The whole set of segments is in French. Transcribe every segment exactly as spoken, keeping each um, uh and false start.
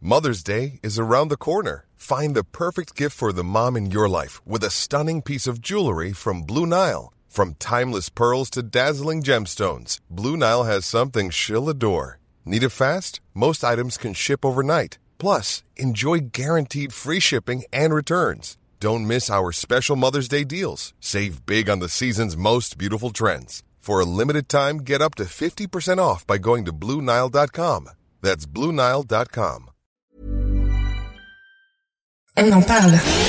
Mother's Day is around the corner. Find the perfect gift for the mom in your life with a stunning piece of jewelry from Blue Nile. From timeless pearls to dazzling gemstones, Blue Nile has something she'll adore. Need it fast? Most items can ship overnight. Plus, enjoy guaranteed free shipping and returns. Don't miss our special Mother's Day deals. Save big on the season's most beautiful trends. For a limited time, get up to fifty percent off by going to Blue Nile dot com. That's Blue Nile dot com. On en parle.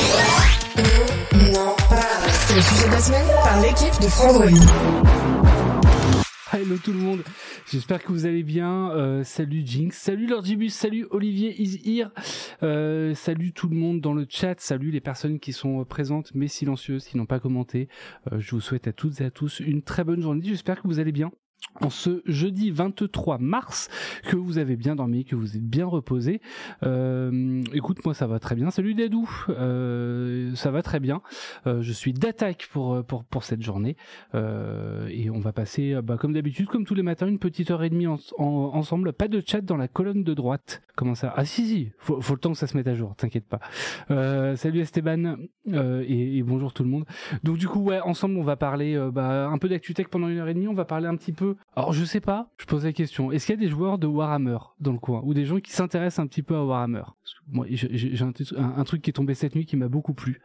On en parle. C'est le sujet de la semaine par l'équipe de Frandroid. Hello tout le monde, j'espère que vous allez bien. Euh, salut Jinx, salut Lordibus, salut Olivier is here. Euh, salut tout le monde dans le chat, salut les personnes qui sont présentes mais silencieuses, qui n'ont pas commenté. Euh, je vous souhaite à toutes et à tous une très bonne journée, j'espère que vous allez bien. En ce jeudi vingt-trois mars, que vous avez bien dormi, que vous êtes bien reposé. Euh, écoute, moi ça va très bien. Salut Dadou, euh, ça va très bien. Euh, je suis d'attaque pour pour pour cette journée euh, et on va passer, bah, comme d'habitude, comme tous les matins, une petite heure et demie en, en, ensemble. Pas de chat dans la colonne de droite. Comment ça? Ah si si, faut, faut le temps que ça se mette à jour. T'inquiète pas. Euh, salut Esteban euh, et, et bonjour tout le monde. Donc du coup ouais, ensemble on va parler euh, bah, un peu d'actu-tech pendant une heure et demie. On va parler un petit peu. Alors je sais pas, je pose la question, est-ce qu'il y a des joueurs de Warhammer dans le coin ou des gens qui s'intéressent un petit peu à Warhammer? Parce que moi j'ai, j'ai un, un, un truc qui est tombé cette nuit qui m'a beaucoup plu,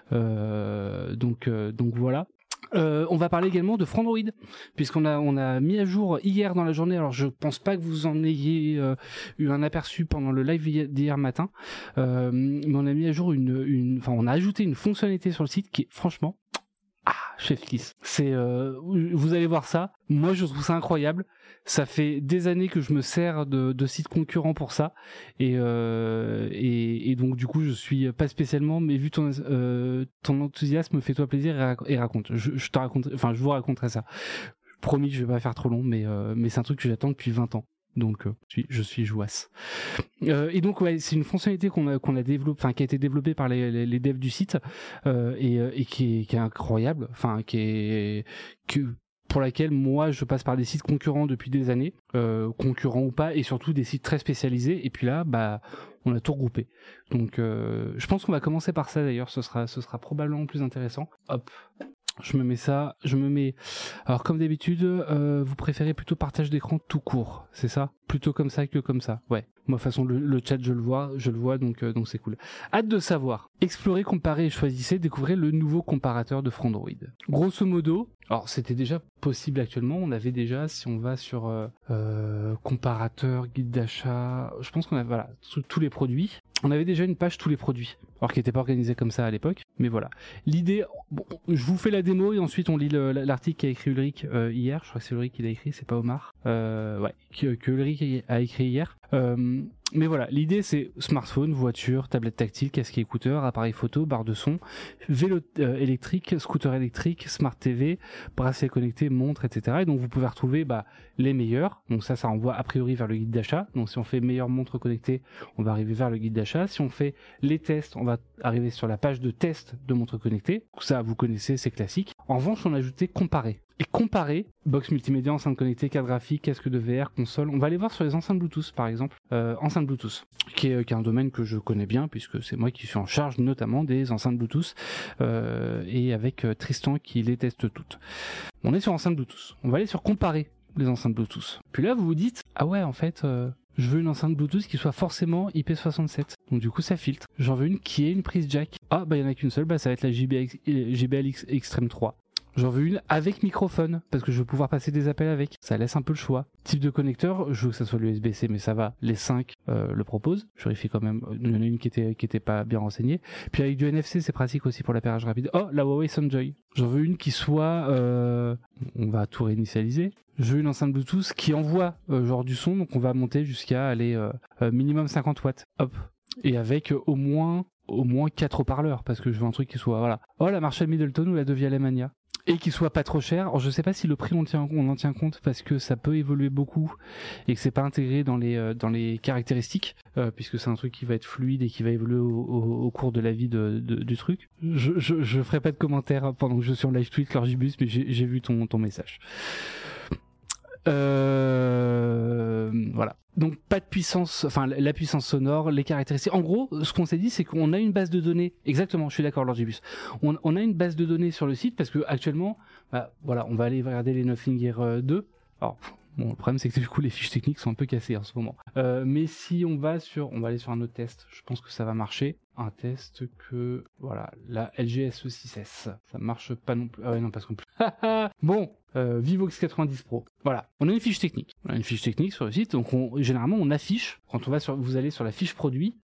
euh, donc euh, donc voilà. Euh, on va parler également de Frandroid, puisqu'on a on a mis à jour hier dans la journée. Alors je pense pas que vous en ayez euh, eu un aperçu pendant le live d'hier matin, euh, mais on a mis à jour une une, enfin on a ajouté une fonctionnalité sur le site qui est franchement ah, chef kiss. C'est, euh, vous allez voir ça. Moi, je trouve ça incroyable. Ça fait des années que je me sers de, de sites concurrents pour ça, et, euh, et, et donc du coup, je suis pas spécialement. Mais vu ton, euh, ton enthousiasme, fais-toi plaisir et, rac- et raconte. Je, je te raconte, enfin, je vous raconterai ça. Promis, je vais pas faire trop long, mais euh, mais c'est un truc que j'attends depuis vingt ans. Donc, euh, je suis, je suis jouasse. Euh, et donc, ouais, c'est une fonctionnalité qu'on a, qu'on a développée, enfin, qui a été développée par les, les, les devs du site, euh, et, et qui est, qui est incroyable, enfin, qui est, que, pour laquelle moi, je passe par des sites concurrents depuis des années, euh, concurrents ou pas, et surtout des sites très spécialisés. Et puis là, bah, on a tout regroupé. Donc, euh, je pense qu'on va commencer par ça d'ailleurs. Ce sera, ce sera probablement plus intéressant. Hop. Je me mets ça, je me mets... Alors comme d'habitude, euh, vous préférez plutôt partage d'écran tout court, c'est ça? Plutôt comme ça que comme ça, ouais. Moi de toute façon le, le chat je le vois, je le vois donc euh, donc c'est cool. Hâte de savoir. Explorez, comparez et choisissez, découvrez le nouveau comparateur de Frandroid. Grosso modo, alors c'était déjà possible actuellement, on avait déjà, si on va sur euh, euh, comparateur, guide d'achat, je pense qu'on a voilà, tous les produits. On avait déjà une page tous les produits, alors qui n'était pas organisée comme ça à l'époque, mais voilà. L'idée, bon, je vous fais la démo et ensuite on lit le, l'article qu'a écrit Ulrich euh, hier, je crois que c'est Ulrich qui l'a écrit, c'est pas Omar, euh, ouais, que, que Ulrich a écrit hier. Euh, mais voilà, l'idée c'est smartphone, voiture, tablette tactile, casque et écouteur, appareil photo, barre de son, vélo euh, électrique, scooter électrique, smart T V, bracelet connecté, montre, et cetera. Et donc vous pouvez retrouver bah, les meilleurs. Donc ça, ça renvoie a priori vers le guide d'achat. Donc si on fait meilleure montre connectée, on va arriver vers le guide d'achat. Si on fait les tests, on va arriver sur la page de test de montre connectée. Ça, vous connaissez, c'est classique. En revanche, on a ajouté comparer. Et comparer, box multimédia, enceinte connectée, carte graphique, casque de V R, console. On va aller voir sur les enceintes Bluetooth, par exemple. Euh, enceintes Bluetooth, qui est, qui est un domaine que je connais bien, puisque c'est moi qui suis en charge notamment des enceintes Bluetooth, euh, et avec euh, Tristan qui les teste toutes. On est sur enceintes Bluetooth. On va aller sur comparer les enceintes Bluetooth. Puis là, vous vous dites, ah ouais, en fait... Euh, je veux une enceinte Bluetooth qui soit forcément I P soixante-sept. Donc du coup ça filtre. J'en veux une qui ait une prise jack. Ah bah il y en a qu'une seule, bah ça va être la J B L Extreme trois. J'en veux une avec microphone, parce que je veux pouvoir passer des appels avec. Ça laisse un peu le choix. Type de connecteur, je veux que ça soit l'U S B C, mais ça va. Les cinq euh, le proposent. Je vérifie quand même. Il y en a une qui était, qui était pas bien renseignée. Puis avec du N F C, c'est pratique aussi pour l'appairage rapide. Oh, la Huawei Sunjoy. J'en veux une qui soit... Euh... On va tout réinitialiser. Je veux une enceinte Bluetooth qui envoie euh, genre du son, donc on va monter jusqu'à aller euh, euh, minimum cinquante watts. Hop. Et avec euh, au moins au moins quatre haut-parleurs, parce que je veux un truc qui soit... Voilà. Oh, la Marshall Middleton ou la Devia Alemania. Et qui soit pas trop cher. Alors je sais pas si le prix on, tient, on en tient compte parce que ça peut évoluer beaucoup et que c'est pas intégré dans les euh, dans les caractéristiques euh, puisque c'est un truc qui va être fluide et qui va évoluer au, au, au cours de la vie de, de, du truc. Je, je je ferai pas de commentaires pendant que je suis en live tweet Lorgibus, mais j'ai j'ai vu ton ton message. Euh, voilà. Donc pas de puissance, enfin la puissance sonore, les caractéristiques. En gros, ce qu'on s'est dit, c'est qu'on a une base de données. Exactement, je suis d'accord, Lorgibus. On, on a une base de données sur le site parce que actuellement, bah, voilà, on va aller regarder les Nothing Gear deux. Alors, bon, le problème c'est que du coup les fiches techniques sont un peu cassées en ce moment. Euh, mais si on va sur, on va aller sur un autre test. Je pense que ça va marcher. Un test que, voilà, la L G S E six S, ça marche pas non plus. Ah ouais, non, parce qu'on plus. Bon, euh, Vivox quatre-vingt-dix Pro. Voilà, on a une fiche technique. On a une fiche technique sur le site, donc on, généralement on affiche. Quand on va sur, vous allez sur la fiche produit,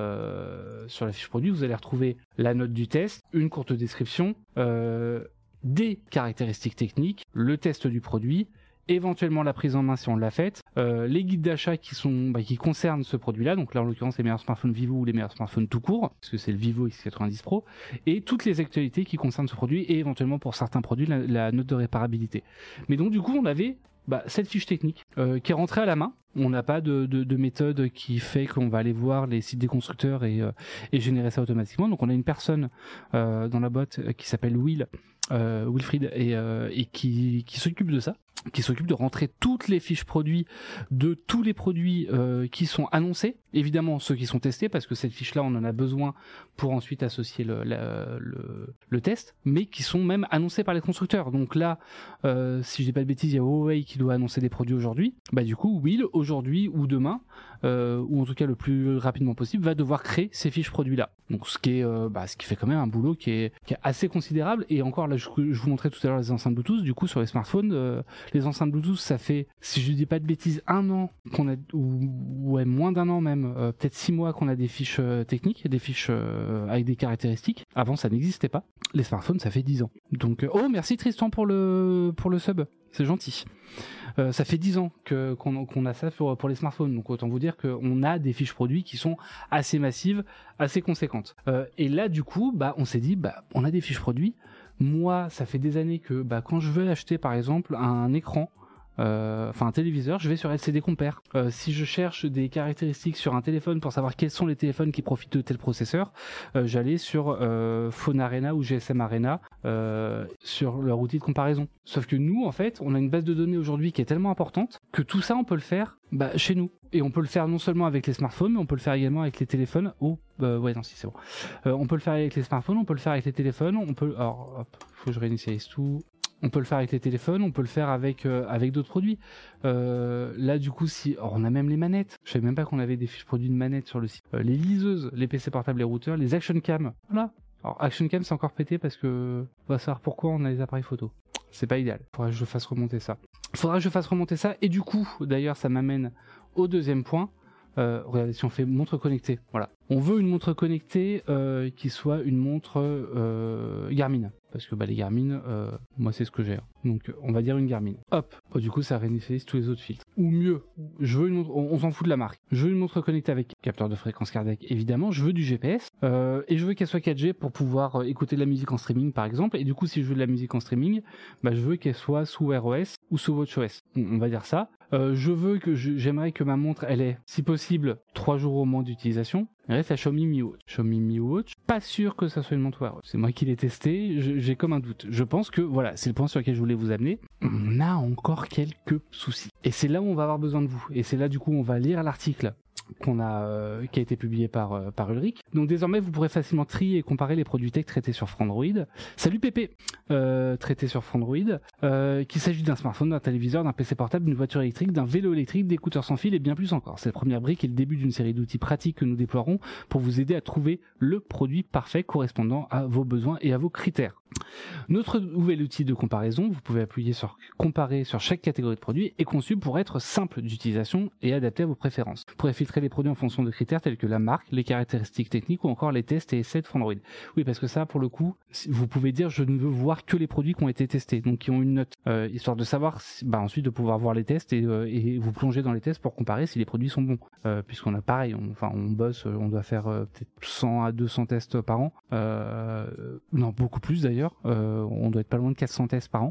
euh, sur la fiche produit, vous allez retrouver la note du test, une courte description, euh, des caractéristiques techniques, le test du produit. Éventuellement la prise en main si on l'a faite, euh, les guides d'achat qui sont bah, qui concernent ce produit-là, donc là en l'occurrence les meilleurs smartphones Vivo ou les meilleurs smartphones tout court, parce que c'est le Vivo X quatre-vingt-dix Pro, et toutes les actualités qui concernent ce produit et éventuellement pour certains produits la, la note de réparabilité. Mais donc du coup on avait bah, cette fiche technique euh, qui est rentrée à la main. On n'a pas de, de, de méthode qui fait qu'on va aller voir les sites des constructeurs et, euh, et générer ça automatiquement. Donc on a une personne euh, dans la boîte qui s'appelle Will, euh, Wilfried, et, euh, et qui, qui s'occupe de ça, qui s'occupe de rentrer toutes les fiches produits de tous les produits euh, qui sont annoncés, évidemment ceux qui sont testés, parce que cette fiche-là, on en a besoin pour ensuite associer le, la, le, le test, mais qui sont même annoncés par les constructeurs. Donc là, euh, si je dis pas de bêtises, il y a Huawei qui doit annoncer des produits aujourd'hui. Bah du coup, Will, aujourd'hui ou demain, euh, ou en tout cas le plus rapidement possible, va devoir créer ces fiches produits-là. Donc ce qui est, euh, bah, ce qui fait quand même un boulot qui est, qui est assez considérable. Et encore là, je, je vous montrais tout à l'heure les enceintes Bluetooth. Du coup, sur les smartphones, euh, les enceintes Bluetooth, ça fait, si je dis pas de bêtises, un an qu'on a, ou ouais, moins d'un an même, euh, peut-être six mois qu'on a des fiches euh, techniques, des fiches euh, avec des caractéristiques. Avant, ça n'existait pas. Les smartphones, ça fait dix ans. Donc, euh, oh, merci Tristan pour le pour le sub, c'est gentil. Euh, ça fait dix ans que qu'on, qu'on a ça pour, pour les smartphones, donc autant vous dire qu'on a des fiches produits qui sont assez massives, assez conséquentes. Euh, et là, du coup, bah, on s'est dit, bah, on a des fiches produits. Moi, ça fait des années que, bah, quand je veux acheter, par exemple, un écran, euh, enfin un téléviseur, je vais sur L C D Compare. Euh, si je cherche des caractéristiques sur un téléphone pour savoir quels sont les téléphones qui profitent de tel processeur, euh, j'allais sur euh, Phone Arena ou G S M Arena euh, sur leur outil de comparaison. Sauf que nous, en fait, on a une base de données aujourd'hui qui est tellement importante que tout ça, on peut le faire bah, chez nous. Et on peut le faire non seulement avec les smartphones, mais on peut le faire également avec les téléphones. Oh, euh, ouais, non, si c'est bon. Euh, on peut le faire avec les smartphones, on peut le faire avec les téléphones. On peut, alors, hop, faut que je réinitialise tout. On peut le faire avec les téléphones, on peut le faire avec euh, avec d'autres produits. Euh, là, du coup, si alors, on a même les manettes. Je savais même pas qu'on avait des fiches produits de manettes sur le site. Euh, les liseuses, les P C portables, les routeurs, les action cam. Voilà. Alors action cam, c'est encore pété parce que on va savoir pourquoi on a les appareils photo. C'est pas idéal. Faudra que je fasse remonter ça. Faudra que je fasse remonter ça. Et du coup, d'ailleurs, ça m'amène au deuxième point. Euh, regardez, si on fait montre connectée, voilà. On veut une montre connectée euh, qui soit une montre euh, Garmin. Parce que bah, les Garmin, euh, moi c'est ce que j'ai. Donc on va dire une Garmin. Hop, oh, du coup ça réinitialise tous les autres filtres. Ou mieux, je veux une montre, on, on s'en fout de la marque. Je veux une montre connectée avec capteur de fréquence cardiaque, évidemment. Je veux du G P S. Euh, et je veux qu'elle soit quatre G pour pouvoir euh, écouter de la musique en streaming par exemple. Et du coup si je veux de la musique en streaming, bah, je veux qu'elle soit sous Wear O S ou sous WatchOS. On, on va dire ça. Euh, je veux que je, j'aimerais que ma montre elle ait, si possible, trois jours au moins d'utilisation. Il reste la Xiaomi Mi Watch. Xiaomi Mi Watch, pas sûr que ça soit une montre Wear O S. C'est moi qui l'ai testé, je, j'ai comme un doute. Je pense que, voilà, c'est le point sur lequel je voulais vous amener. On a encore quelques soucis. Et c'est là où on va avoir besoin de vous. Et c'est là, du coup, on va lire l'article qu'on a, euh, qui a été publié par, euh, par Ulrich. Donc désormais, vous pourrez facilement trier et comparer les produits tech traités sur Frandroid. Salut Pépé, euh, traités sur Frandroid, euh, qu'il s'agit d'un smartphone, d'un téléviseur, d'un P C portable, d'une voiture électrique, d'un vélo électrique, d'écouteurs sans fil et bien plus encore. C'est la première brique et le début d'une série d'outils pratiques que nous déploierons pour vous aider à trouver le produit parfait correspondant à vos besoins et à vos critères. Notre nouvel outil de comparaison, vous pouvez appuyer sur comparer sur chaque catégorie de produits, est conçu pour être simple d'utilisation et adapté à vos préférences. Vous pourrez filtrer les produits en fonction de critères tels que la marque, les caractéristiques techniques ou encore les tests et essais de Frandroid. Oui, parce que ça, pour le coup, vous pouvez dire je ne veux voir que les produits qui ont été testés, donc qui ont une note, euh, histoire de savoir, bah, ensuite de pouvoir voir les tests et, euh, et vous plonger dans les tests pour comparer si les produits sont bons. Euh, puisqu'on a pareil, on, enfin on bosse, on doit faire euh, peut-être cent à deux cents tests par an, euh, non beaucoup plus d'ailleurs. Euh, on doit être pas loin de quatre cents tests par an.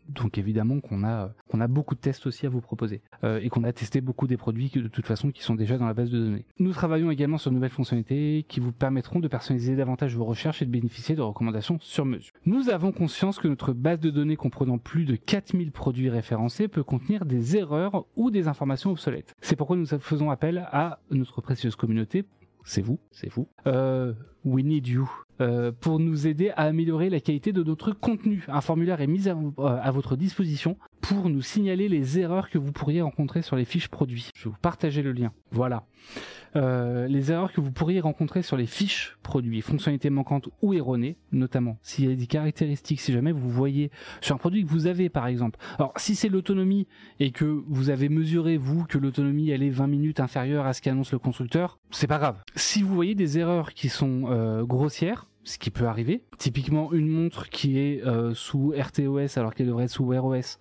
Donc évidemment qu'on a, qu'on a beaucoup de tests aussi à vous proposer euh, et qu'on a testé beaucoup des produits qui, de toute façon qui sont déjà dans la base de données. Nous travaillons également sur de nouvelles fonctionnalités qui vous permettront de personnaliser davantage vos recherches et de bénéficier de recommandations sur mesure. Nous avons conscience que notre base de données comprenant plus de quatre mille produits référencés peut contenir des erreurs ou des informations obsolètes. C'est pourquoi nous faisons appel à notre précieuse communauté. C'est vous, c'est vous. Euh, we need you. Euh, pour nous aider à améliorer la qualité de notre contenu. Un formulaire est mis à, à votre disposition pour nous signaler les erreurs que vous pourriez rencontrer sur les fiches produits. Je vais vous partager le lien. Voilà. Euh, les erreurs que vous pourriez rencontrer sur les fiches produits, fonctionnalités manquantes ou erronées, notamment s'il y a des caractéristiques, si jamais vous voyez sur un produit que vous avez par exemple. Alors si c'est l'autonomie et que vous avez mesuré vous que l'autonomie elle est vingt minutes inférieure à ce qu'annonce le constructeur, c'est pas grave. Si vous voyez des erreurs qui sont euh, grossières, ce qui peut arriver, typiquement une montre qui est euh, sous R T O S alors qu'elle devrait être sous Wear O S,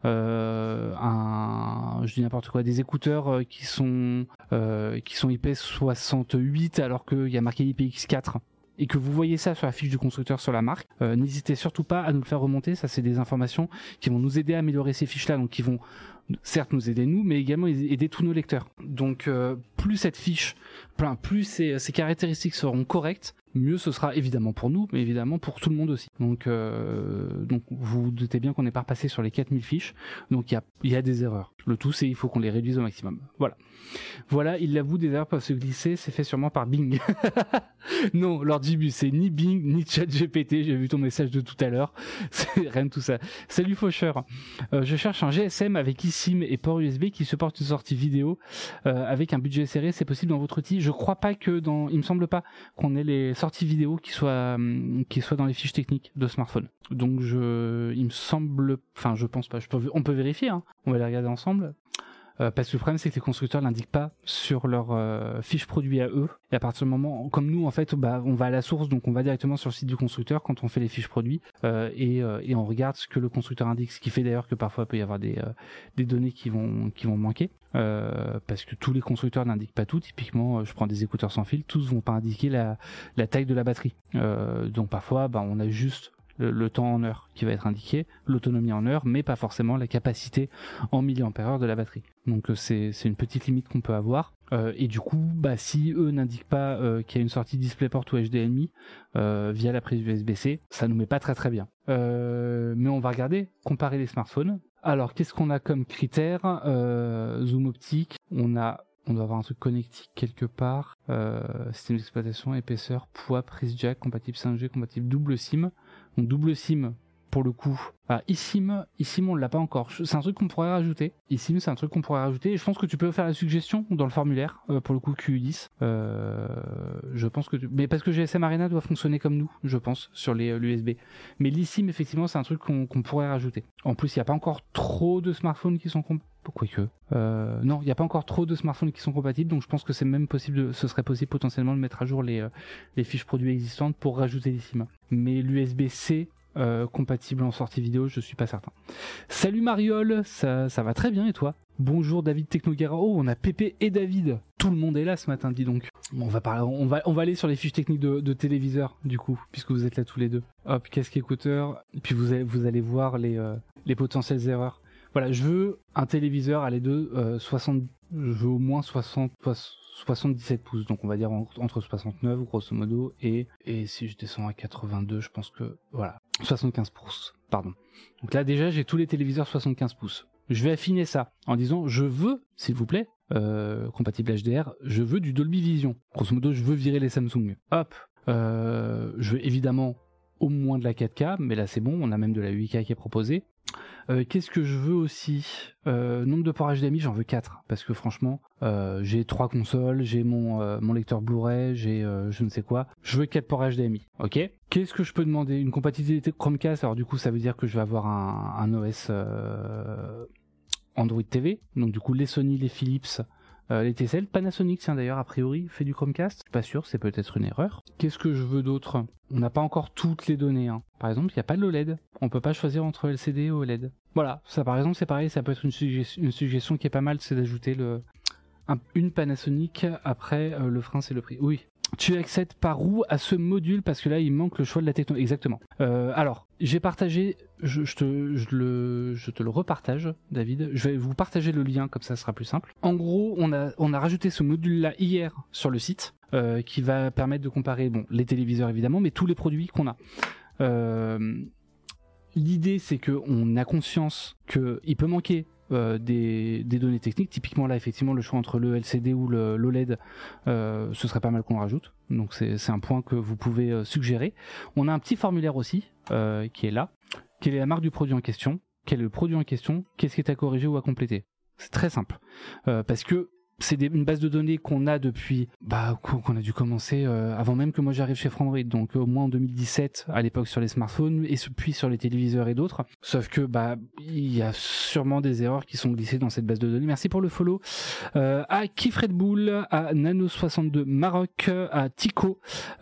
euh, un, je dis n'importe quoi, des écouteurs euh, qui sont euh, qui sont I P soixante-huit alors qu'il y a marqué I P X quatre, et que vous voyez ça sur la fiche du constructeur sur la marque, euh, n'hésitez surtout pas à nous le faire remonter. Ça, c'est des informations qui vont nous aider à améliorer ces fiches-là, donc qui vont certes nous aider nous, mais également aider tous nos lecteurs. Donc euh, plus cette fiche, plus ces, ces caractéristiques seront correctes, mieux ce sera évidemment pour nous, mais évidemment pour tout le monde aussi. Donc, euh, donc vous vous doutez bien qu'on n'est pas repassé sur les quatre mille fiches, donc il y a, y a des erreurs. Le tout, c'est il faut qu'on les réduise au maximum. Voilà. Voilà, il l'avoue, des erreurs peuvent se glisser, c'est fait sûrement par Bing. Non, Lord Jibu, c'est ni Bing, ni ChatGPT, j'ai vu ton message de tout à l'heure, c'est rien de tout ça. Salut Faucheur, euh, je cherche un G S M avec eSIM et port U S B qui supporte une sortie vidéo euh, avec un budget serré, c'est possible dans votre outil? Je crois pas que dans, il me semble pas qu'on ait les sorties vidéo qui soient, hum, qui soient dans les fiches techniques de smartphone. Donc je, il me semble, enfin je pense pas, je peux, on peut vérifier, hein. On va les regarder ensemble. Euh, parce que le problème c'est que les constructeurs l'indiquent pas sur leur euh, fiche produit à eux, et à partir du moment, comme nous en fait, bah, on va à la source, donc on va directement sur le site du constructeur quand on fait les fiches produits, euh, et, euh, et on regarde ce que le constructeur indique, ce qui fait d'ailleurs que parfois il peut y avoir des, euh, des données qui vont, qui vont manquer, euh, parce que tous les constructeurs n'indiquent pas tout. Typiquement, je prends des écouteurs sans fil, tous vont pas indiquer la, la taille de la batterie, euh, donc parfois bah, on a juste Le, le temps en heure qui va être indiqué, l'autonomie en heure, mais pas forcément la capacité en milliampères heure de la batterie. Donc c'est, c'est une petite limite qu'on peut avoir. Euh, et du coup, bah, si eux n'indiquent pas euh, qu'il y a une sortie DisplayPort ou H D M I euh, via la prise U S B C, ça nous met pas très très bien. Euh, mais on va regarder, comparer les smartphones. Alors qu'est-ce qu'on a comme critères? euh, Zoom optique, on a on doit avoir un truc connectique quelque part, euh, système d'exploitation, épaisseur, poids, prise jack, compatible cinq G, compatible double SIM. Donc double SIM pour le coup. Ah, eSIM, eSIM on l'a pas encore. C'est un truc qu'on pourrait rajouter. eSIM c'est un truc qu'on pourrait rajouter. Et je pense que tu peux faire la suggestion dans le formulaire euh, pour le coup Q U dix. Euh, je pense que tu... mais parce que G S M Arena doit fonctionner comme nous, je pense, sur les euh, l'U S B. Mais l'eSIM effectivement c'est un truc qu'on, qu'on pourrait rajouter. En plus il n'y a pas encore trop de smartphones qui sont compatibles. Quoique. Euh, non, il n'y a pas encore trop de smartphones qui sont compatibles, donc je pense que c'est même possible, de, ce serait possible potentiellement de mettre à jour les, euh, les fiches produits existantes pour rajouter l'eSIM. Mais l'U S B C euh, compatible en sortie vidéo, je suis pas certain. Salut Mariol, ça, ça va très bien et toi? Bonjour David Technogara. Oh, on a Pépé et David. Tout le monde est là ce matin, dis donc. Bon, on va parler, on va, on va aller sur les fiches techniques de, de téléviseur du coup, puisque vous êtes là tous les deux. Hop, casque écouteur, et puis vous allez, vous allez voir les, euh, les potentielles erreurs. Voilà, je veux un téléviseur à les deux, euh, soixante, je veux au moins soixante, soixante-dix-sept pouces, donc on va dire entre soixante-neuf grosso modo, et, et si je descends à quatre-vingt-deux, je pense que, voilà, soixante-quinze pouces, pardon. Donc là déjà j'ai tous les téléviseurs soixante-quinze pouces. Je vais affiner ça en disant je veux, s'il vous plaît, euh, compatible H D R, je veux du Dolby Vision. Grosso modo je veux virer les Samsung. Hop, euh, je veux évidemment au moins de la quatre K, mais là c'est bon, on a même de la huit K qui est proposée. Euh, qu'est-ce que je veux aussi? euh, Nombre de ports H D M I, j'en veux quatre, parce que franchement, euh, j'ai trois consoles, j'ai mon, euh, mon lecteur Blu-ray, j'ai euh, je ne sais quoi. Je veux quatre ports H D M I, ok? Qu'est-ce que je peux demander? Une compatibilité Chromecast, alors du coup ça veut dire que je vais avoir un, un O S euh, Android T V, donc du coup les Sony, les Philips, Euh, les T C L, Panasonic, tiens d'ailleurs a priori fait du Chromecast, je suis pas sûr, c'est peut-être une erreur. Qu'est-ce que je veux d'autre? On n'a pas encore toutes les données, hein. Par exemple, il n'y a pas de l'O L E D, on peut pas choisir entre L C D et O L E D. Voilà, ça par exemple c'est pareil, ça peut être une, sugge- une suggestion qui est pas mal, c'est d'ajouter le un, une Panasonic après euh, le frein c'est le prix. Oui, Tu accèdes par où à ce module parce que là il manque le choix de la techno. Exactement. Euh, alors j'ai partagé, je, je, te, je, le, je te le repartage, David. Je vais vous partager le lien comme ça, ce sera plus simple. En gros, on a, on a rajouté ce module-là hier sur le site euh, qui va permettre de comparer bon, les téléviseurs évidemment, mais tous les produits qu'on a. Euh, l'idée c'est qu'on a conscience qu'il peut manquer Euh, des, des données techniques. Typiquement là effectivement le choix entre le L C D ou le, l'O L E D euh, ce serait pas mal qu'on le rajoute, donc c'est, c'est un point que vous pouvez euh, suggérer. On a un petit formulaire aussi euh, qui est là. Quelle est la marque du produit en question, quel est le produit en question, qu'est-ce qui est à corriger ou à compléter. C'est très simple euh, parce que c'est des, une base de données qu'on a depuis, bah, qu'on a dû commencer euh, avant même que moi j'arrive chez Frandroid, donc au moins en deux mille dix-sept à l'époque sur les smartphones et puis sur les téléviseurs et d'autres. Sauf que bah il y a sûrement des erreurs qui sont glissées dans cette base de données. Merci pour le follow euh, à Kif Red Bull, à Nano soixante-deux Maroc, à Tico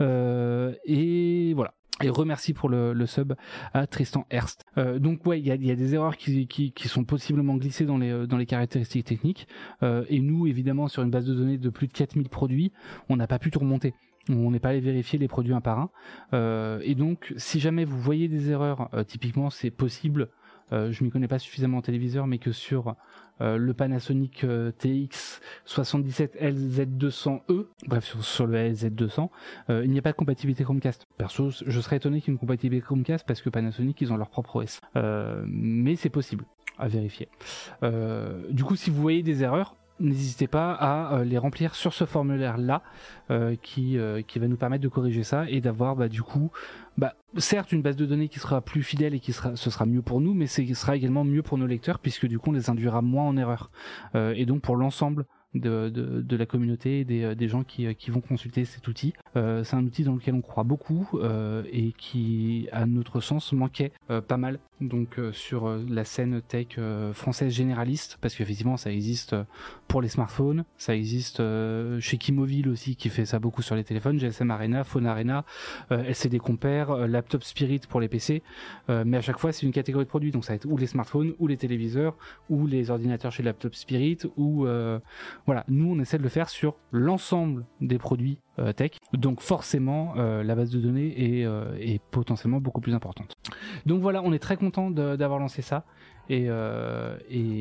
euh, et voilà. Et remercie pour le, le sub à Tristan Herst. Euh, donc ouais, il y a, y a des erreurs qui, qui, qui sont possiblement glissées dans les, dans les caractéristiques techniques. Euh, et nous, évidemment, sur une base de données de plus de quatre mille produits, on n'a pas pu tout remonter. On n'est pas allé vérifier les produits un par un. Euh, et donc, si jamais vous voyez des erreurs, euh, typiquement, c'est possible. Euh, je m'y connais pas suffisamment en téléviseur, mais que sur euh, le Panasonic euh, T X soixante-dix-sept L Z deux cents E, bref sur, sur le L Z deux cents, euh, il n'y a pas de compatibilité Chromecast. Perso, je serais étonné qu'il y ait une compatibilité Chromecast parce que Panasonic ils ont leur propre O S, euh, mais c'est possible à vérifier. Euh, du coup, si vous voyez des erreurs, n'hésitez pas à euh, les remplir sur ce formulaire-là euh, qui, euh, qui va nous permettre de corriger ça et d'avoir bah, du coup, bah, certes une base de données qui sera plus fidèle et qui sera, ce sera mieux pour nous, mais ce sera également mieux pour nos lecteurs puisque du coup on les induira moins en erreur. Euh, et donc pour l'ensemble de, de, de la communauté et des, des gens qui, qui vont consulter cet outil. Euh, c'est un outil dans lequel on croit beaucoup euh, et qui, à notre sens, manquait euh, pas mal donc euh, sur euh, la scène tech euh, française généraliste, parce qu'effectivement ça existe euh, pour les smartphones, ça existe euh, chez Keymovil aussi qui fait ça beaucoup sur les téléphones, G S M Arena, Phone Arena, euh, L C D Compare, euh, Laptop Spirit pour les P C, euh, mais à chaque fois c'est une catégorie de produits, donc ça va être ou les smartphones, ou les téléviseurs, ou les ordinateurs chez Laptop Spirit, ou euh, voilà, nous on essaie de le faire sur l'ensemble des produits euh, tech, donc forcément euh, la base de données est, euh, est potentiellement beaucoup plus importante. Donc voilà, on est très content de, d'avoir lancé ça et, euh,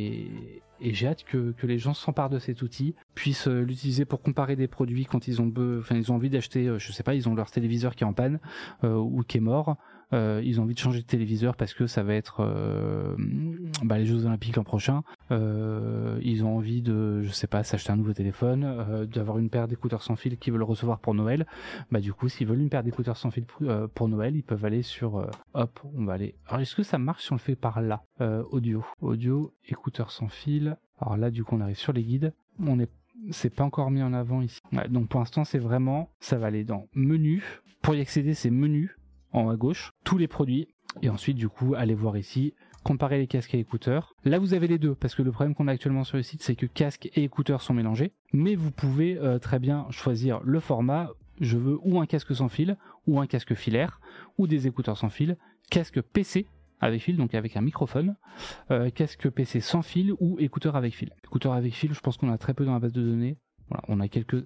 et, et j'ai hâte que, que les gens s'emparent de cet outil, puissent euh, l'utiliser pour comparer des produits quand ils ont, be- enfin, ils ont envie d'acheter, euh, je sais pas, ils ont leur téléviseur qui est en panne euh, ou qui est mort. Euh, ils ont envie de changer de téléviseur parce que ça va être euh, bah, les Jeux Olympiques l'an prochain. Euh, ils ont envie de, je sais pas, s'acheter un nouveau téléphone, euh, d'avoir une paire d'écouteurs sans fil qu'ils veulent recevoir pour Noël. Bah du coup, s'ils veulent une paire d'écouteurs sans fil pour, euh, pour Noël, ils peuvent aller sur, euh, hop, on va aller. Alors est-ce que ça marche si on le fait par là, euh, audio, audio, écouteurs sans fil. Alors là, du coup, on arrive sur les guides. On est c'est pas encore mis en avant ici. Ouais, donc pour l'instant, c'est vraiment, ça va aller dans menu. Pour y accéder, c'est menu. En haut à gauche, tous les produits, et ensuite du coup allez voir ici, comparer les casques et écouteurs. Là vous avez les deux, parce que le problème qu'on a actuellement sur le site c'est que casques et écouteurs sont mélangés, mais vous pouvez euh, très bien choisir le format, je veux ou un casque sans fil, ou un casque filaire, ou des écouteurs sans fil, casque P C avec fil, donc avec un microphone, euh, casque P C sans fil, ou écouteurs avec fil. Écouteurs avec fil, je pense qu'on a très peu dans la base de données, voilà, on a quelques...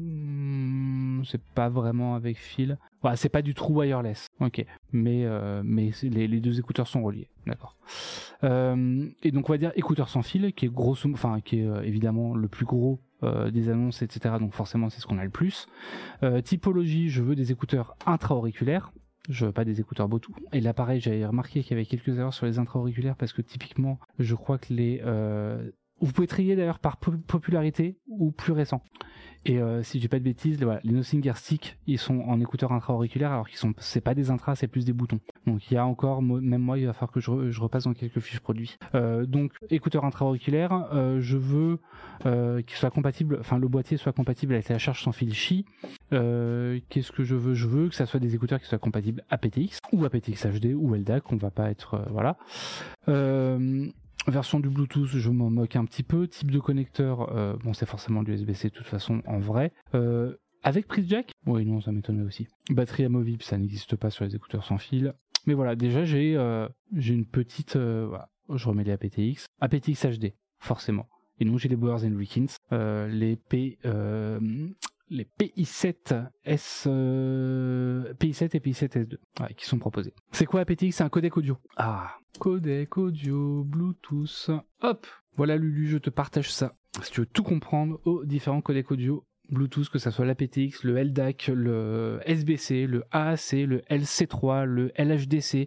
Mmh, c'est pas vraiment avec fil. Voilà, c'est pas du true wireless. Ok, mais euh, mais les, les deux écouteurs sont reliés. D'accord. Euh, et donc on va dire écouteurs sans fil, qui est grosso, enfin qui est euh, évidemment le plus gros euh, des annonces, et cetera. Donc forcément c'est ce qu'on a le plus. Euh, typologie, je veux des écouteurs intra-auriculaires. Je veux pas des écouteurs Bluetooth. Et là pareil, j'avais remarqué qu'il y avait quelques erreurs sur les intra-auriculaires parce que typiquement, je crois que les euh, vous pouvez trier d'ailleurs par po- popularité ou plus récent. Et euh, si je dis pas de bêtises, les, voilà, les Nothing Air Stick, ils sont en écouteurs intra-auriculaires alors qu'ils sont, c'est pas des intras, c'est plus des boutons. Donc il y a encore, même moi, il va falloir que je, re, je repasse dans quelques fiches produits. Euh, donc écouteurs intra-auriculaires, euh, je veux euh, qu'ils soient compatibles, enfin le boîtier soit compatible avec la charge sans fil Qi. Euh, qu'est-ce que je veux Je veux que ça soit des écouteurs qui soient compatibles A P T X ou A P T X H D ou L D A C, on va pas être, euh, voilà. Euh, Version du Bluetooth, je m'en moque un petit peu. Type de connecteur, euh, bon c'est forcément du U S B C de toute façon en vrai. Euh, avec prise jack ? Oui non, ça m'étonnait aussi. Batterie amovible, ça n'existe pas sur les écouteurs sans fil. Mais voilà, déjà j'ai euh, j'ai une petite... Euh, voilà. Je remets les A P T X. A P T X H D, forcément. Et donc j'ai les Bowers and Wilkins, euh, les P... Euh, les P I sept S, euh, P I sept et P I sept S deux ouais, qui sont proposés. C'est quoi A P T X? C'est un codec audio. Ah, codec audio, Bluetooth. Hop, voilà Lulu, je te partage ça. Si tu veux tout comprendre aux différents codecs audio Bluetooth, que ça soit l'A P T X, le L D A C, le S B C, le A A C, le L C trois, le L H D C,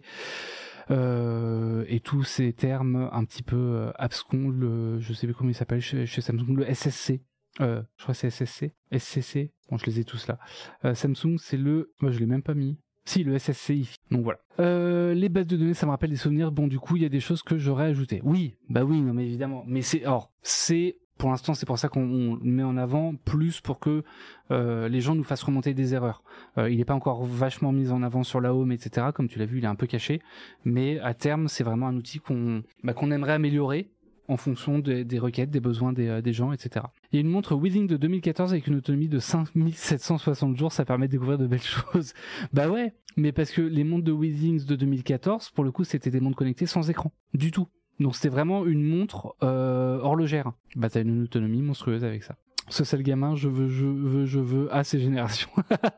euh, et tous ces termes un petit peu euh, abscons, le, je sais plus comment il s'appelle chez, chez Samsung, le S S C, euh, je crois que c'est S S C, S C C, bon je les ai tous là. Euh, Samsung c'est le, moi je l'ai même pas mis. Si, le S S C I F I. Donc voilà. Euh, les bases de données, ça me rappelle des souvenirs. Bon, du coup, il y a des choses que j'aurais ajoutées. Oui, bah oui, non mais évidemment. Mais c'est, or, c'est, pour l'instant, c'est pour ça qu'on le met en avant, plus pour que euh, les gens nous fassent remonter des erreurs. Euh, il n'est pas encore vachement mis en avant sur la home, et cetera. Comme tu l'as vu, il est un peu caché. Mais à terme, c'est vraiment un outil qu'on, bah, qu'on aimerait améliorer en fonction des, des requêtes, des besoins des, euh, des gens, et cetera. Il y a une montre Withings de deux mille quatorze avec une autonomie de cinq mille sept cent soixante jours, ça permet de découvrir de belles choses. Bah ouais, mais parce que les montres de Withings de deux mille quatorze, pour le coup, c'était des montres connectées sans écran, du tout. Donc c'était vraiment une montre euh, horlogère. Bah t'as une autonomie monstrueuse avec ça. Ce sale gamin, je veux, je veux, je veux, à ces générations.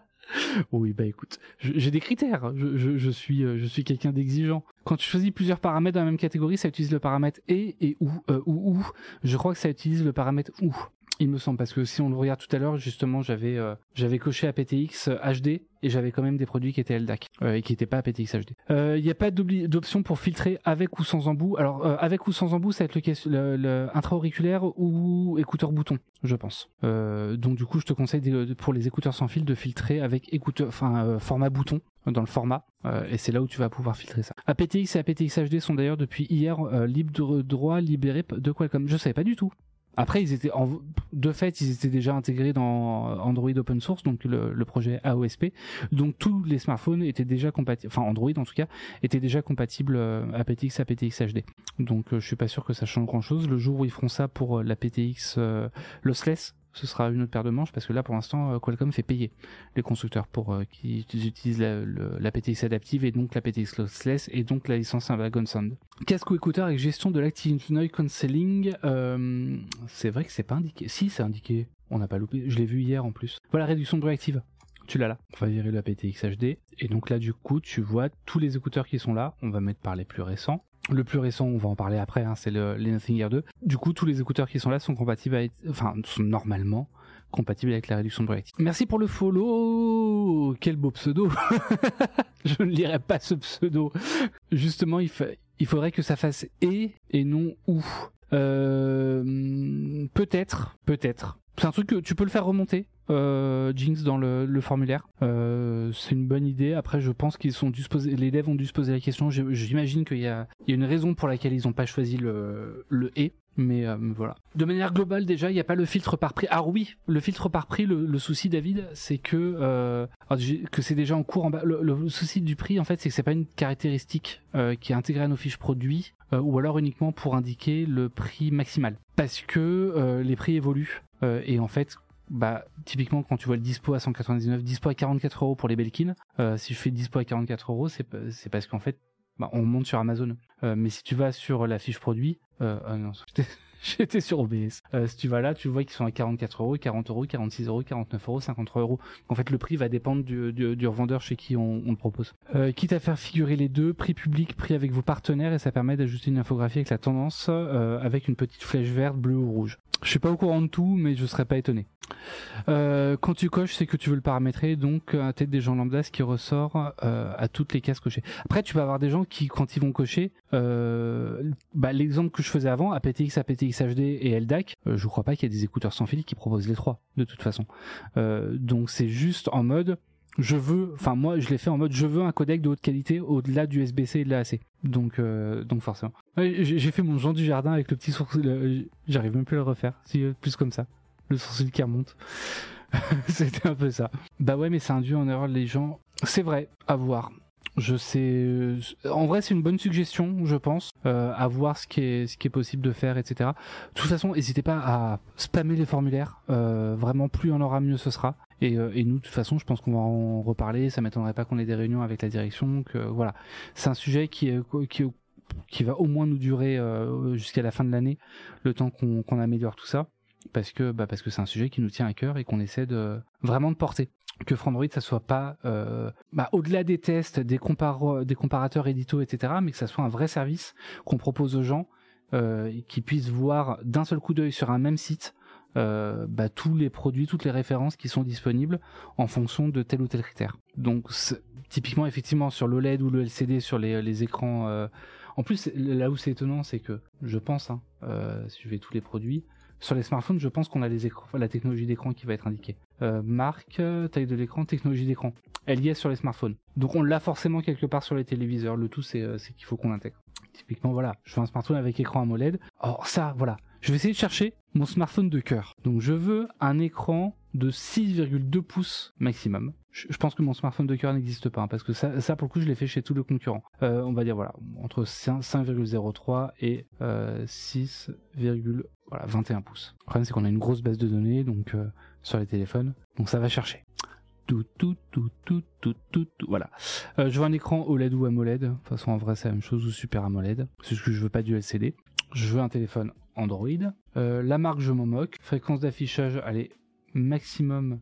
Oui, bah écoute, j'ai des critères, je, je, je suis, je suis quelqu'un d'exigeant. Quand tu choisis plusieurs paramètres dans la même catégorie, ça utilise le paramètre et et ou, euh, ou, ou. Je crois que ça utilise le paramètre ou, il me semble, parce que si on le regarde tout à l'heure, justement, j'avais euh, j'avais coché A P T X H D et j'avais quand même des produits qui étaient L D A C euh, et qui n'étaient pas A P T X H D. Il euh, n'y a pas d'option pour filtrer avec ou sans embout. Alors, euh, avec ou sans embout, ça va être le, le, le intra-auriculaire ou écouteur bouton, je pense. Euh, donc du coup, je te conseille de, de, pour les écouteurs sans fil de filtrer avec écouteur, enfin euh, format bouton dans le format, euh, et c'est là où tu vas pouvoir filtrer ça. A P T X et A P T X H D sont d'ailleurs depuis hier euh, libres de droit libérés de Qualcomm. Je savais pas du tout. Après, ils étaient en, de fait, ils étaient déjà intégrés dans Android Open Source, donc le, le projet A O S P. Donc tous les smartphones étaient déjà compatibles, enfin Android en tout cas, étaient déjà compatibles A P T X, A P T X H D. Donc euh, je suis pas sûr que ça change grand chose. Le jour où ils feront ça pour l'A P T X euh, lossless, ce sera une autre paire de manches, parce que là pour l'instant euh, Qualcomm fait payer les constructeurs pour euh, qu'ils utilisent la, le, l'A P T X adaptive et donc l'A P T X lossless et donc la licence Wagon Sound. Casque ou écouteur avec gestion de l'Active Noise Cancelling, euh, c'est vrai que c'est pas indiqué. Si, c'est indiqué, on n'a pas loupé, je l'ai vu hier en plus. Voilà, réduction de bruit active, tu l'as là. On va virer le A P T X H D, et donc là du coup tu vois tous les écouteurs qui sont là. On va mettre par les plus récents. Le plus récent, on va en parler après, hein, c'est le, les Nothing Air deux. Du coup, tous les écouteurs qui sont là sont compatibles avec, enfin, sont normalement compatibles avec la réduction de bruit active. Merci pour le follow. Quel beau pseudo. Je ne lirai pas ce pseudo. Justement, il, fa... il faudrait que ça fasse et et non ou. Euh... Peut-être, peut-être. C'est un truc que tu peux le faire remonter, euh, Jinx, dans le, le formulaire. Euh, c'est une bonne idée. Après, je pense qu'ils sont dû se poser, les devs ont dû se poser la question. J'imagine qu'il y a, il y a une raison pour laquelle ils n'ont pas choisi le, le et. Mais euh, voilà. De manière globale, déjà, il n'y a pas le filtre par prix. Ah oui, le filtre par prix, le, le souci, David, c'est que euh, que c'est déjà en cours en bas. Le, le souci du prix, en fait, c'est que c'est pas une caractéristique euh, qui est intégrée à nos fiches produits, euh, ou alors uniquement pour indiquer le prix maximal. Parce que euh, les prix évoluent. Euh, et en fait, bah, typiquement, quand tu vois le dispo à cent quatre-vingt-dix-neuf, dispo à quarante-quatre euros pour les Belkin, euh, si je fais dispo à quarante-quatre euros, c'est, c'est parce qu'en fait, bah, on monte sur Amazon. Euh, mais si tu vas sur la fiche produit, euh, ah non, j'étais, j'étais sur O B S. Euh, si tu vas là, tu vois qu'ils sont à quarante-quatre euros, quarante euros, quarante-six euros, quarante-neuf euros, cinquante-trois euros. En fait, le prix va dépendre du, du, du revendeur chez qui on, on le propose. Euh, quitte à faire figurer les deux, prix public, prix avec vos partenaires, et ça permet d'ajuster une infographie avec la tendance, euh, avec une petite flèche verte, bleue ou rouge. Je suis pas au courant de tout, mais je serais pas étonné. Euh, quand tu coches, c'est que tu veux le paramétrer, donc à la tête des gens lambda, ce qui ressort euh, à toutes les cases cochées. Après, tu peux avoir des gens qui, quand ils vont cocher, euh, bah, l'exemple que je faisais avant, A P T X, A P T X H D et L D A C, euh, je crois pas qu'il y ait des écouteurs sans fil qui proposent les trois, de toute façon. Euh, donc c'est juste en mode, je veux, enfin moi je l'ai fait en mode, je veux un codec de haute qualité au-delà du U S B C et de l'A A C. Donc, euh, donc forcément. J'ai, j'ai fait mon Jean du Jardin avec le petit sourcil, le, j'arrive même plus à le refaire, si, plus comme ça. Le sourcil qui remonte. C'était un peu ça. Bah ouais, mais c'est induit en erreur les gens. C'est vrai, à voir. Je sais. En vrai, c'est une bonne suggestion, je pense. Euh, à voir ce qui est, ce qui est possible de faire, et cetera. De toute façon, n'hésitez pas à spammer les formulaires. Euh, vraiment, plus on aura, mieux ce sera. Et, euh, et nous, de toute façon, je pense qu'on va en reparler. Ça m'étonnerait pas qu'on ait des réunions avec la direction. Que voilà, c'est un sujet qui est qui est qui va au moins nous durer euh, jusqu'à la fin de l'année, le temps qu'on, qu'on améliore tout ça. parce que bah, parce que c'est un sujet qui nous tient à cœur et qu'on essaie de vraiment de porter. Que Frandroid, ça soit pas euh, bah, au-delà des tests, des, compar- des comparateurs édito, et cetera, mais que ça soit un vrai service qu'on propose aux gens, euh, qui puissent voir d'un seul coup d'œil sur un même site euh, bah, tous les produits, toutes les références qui sont disponibles en fonction de tel ou tel critère. Donc typiquement, effectivement, sur l'O L E D ou le L C D, sur les, les écrans... Euh... En plus, là où c'est étonnant, c'est que, je pense, hein, euh, si je vais tous les produits, sur les smartphones, je pense qu'on a les écrans, la technologie d'écran qui va être indiquée. Euh, marque, taille de l'écran, technologie d'écran. Elle y est sur les smartphones. Donc on l'a forcément quelque part sur les téléviseurs. Le tout, c'est, c'est qu'il faut qu'on l'intègre. Typiquement, voilà, je veux un smartphone avec écran AMOLED. Alors ça, voilà, je vais essayer de chercher mon smartphone de cœur. Donc je veux un écran de six virgule deux pouces maximum. Je, je pense que mon smartphone de cœur n'existe pas, hein, parce que ça, ça, pour le coup, je l'ai fait chez tous les concurrents. Euh, on va dire, voilà, entre cinq virgule zéro trois et euh, six virgule vingt et un pouces. Le problème, c'est qu'on a une grosse base de données donc euh, sur les téléphones, donc ça va chercher. Tout, tout, tout, tout, tout, tout, tout, voilà. Euh, je veux un écran O L E D ou AMOLED. De toute façon, en vrai, c'est la même chose, ou Super AMOLED. C'est ce que je veux, pas du L C D. Je veux un téléphone Android. Euh, la marque, je m'en moque. Fréquence d'affichage, allez, maximum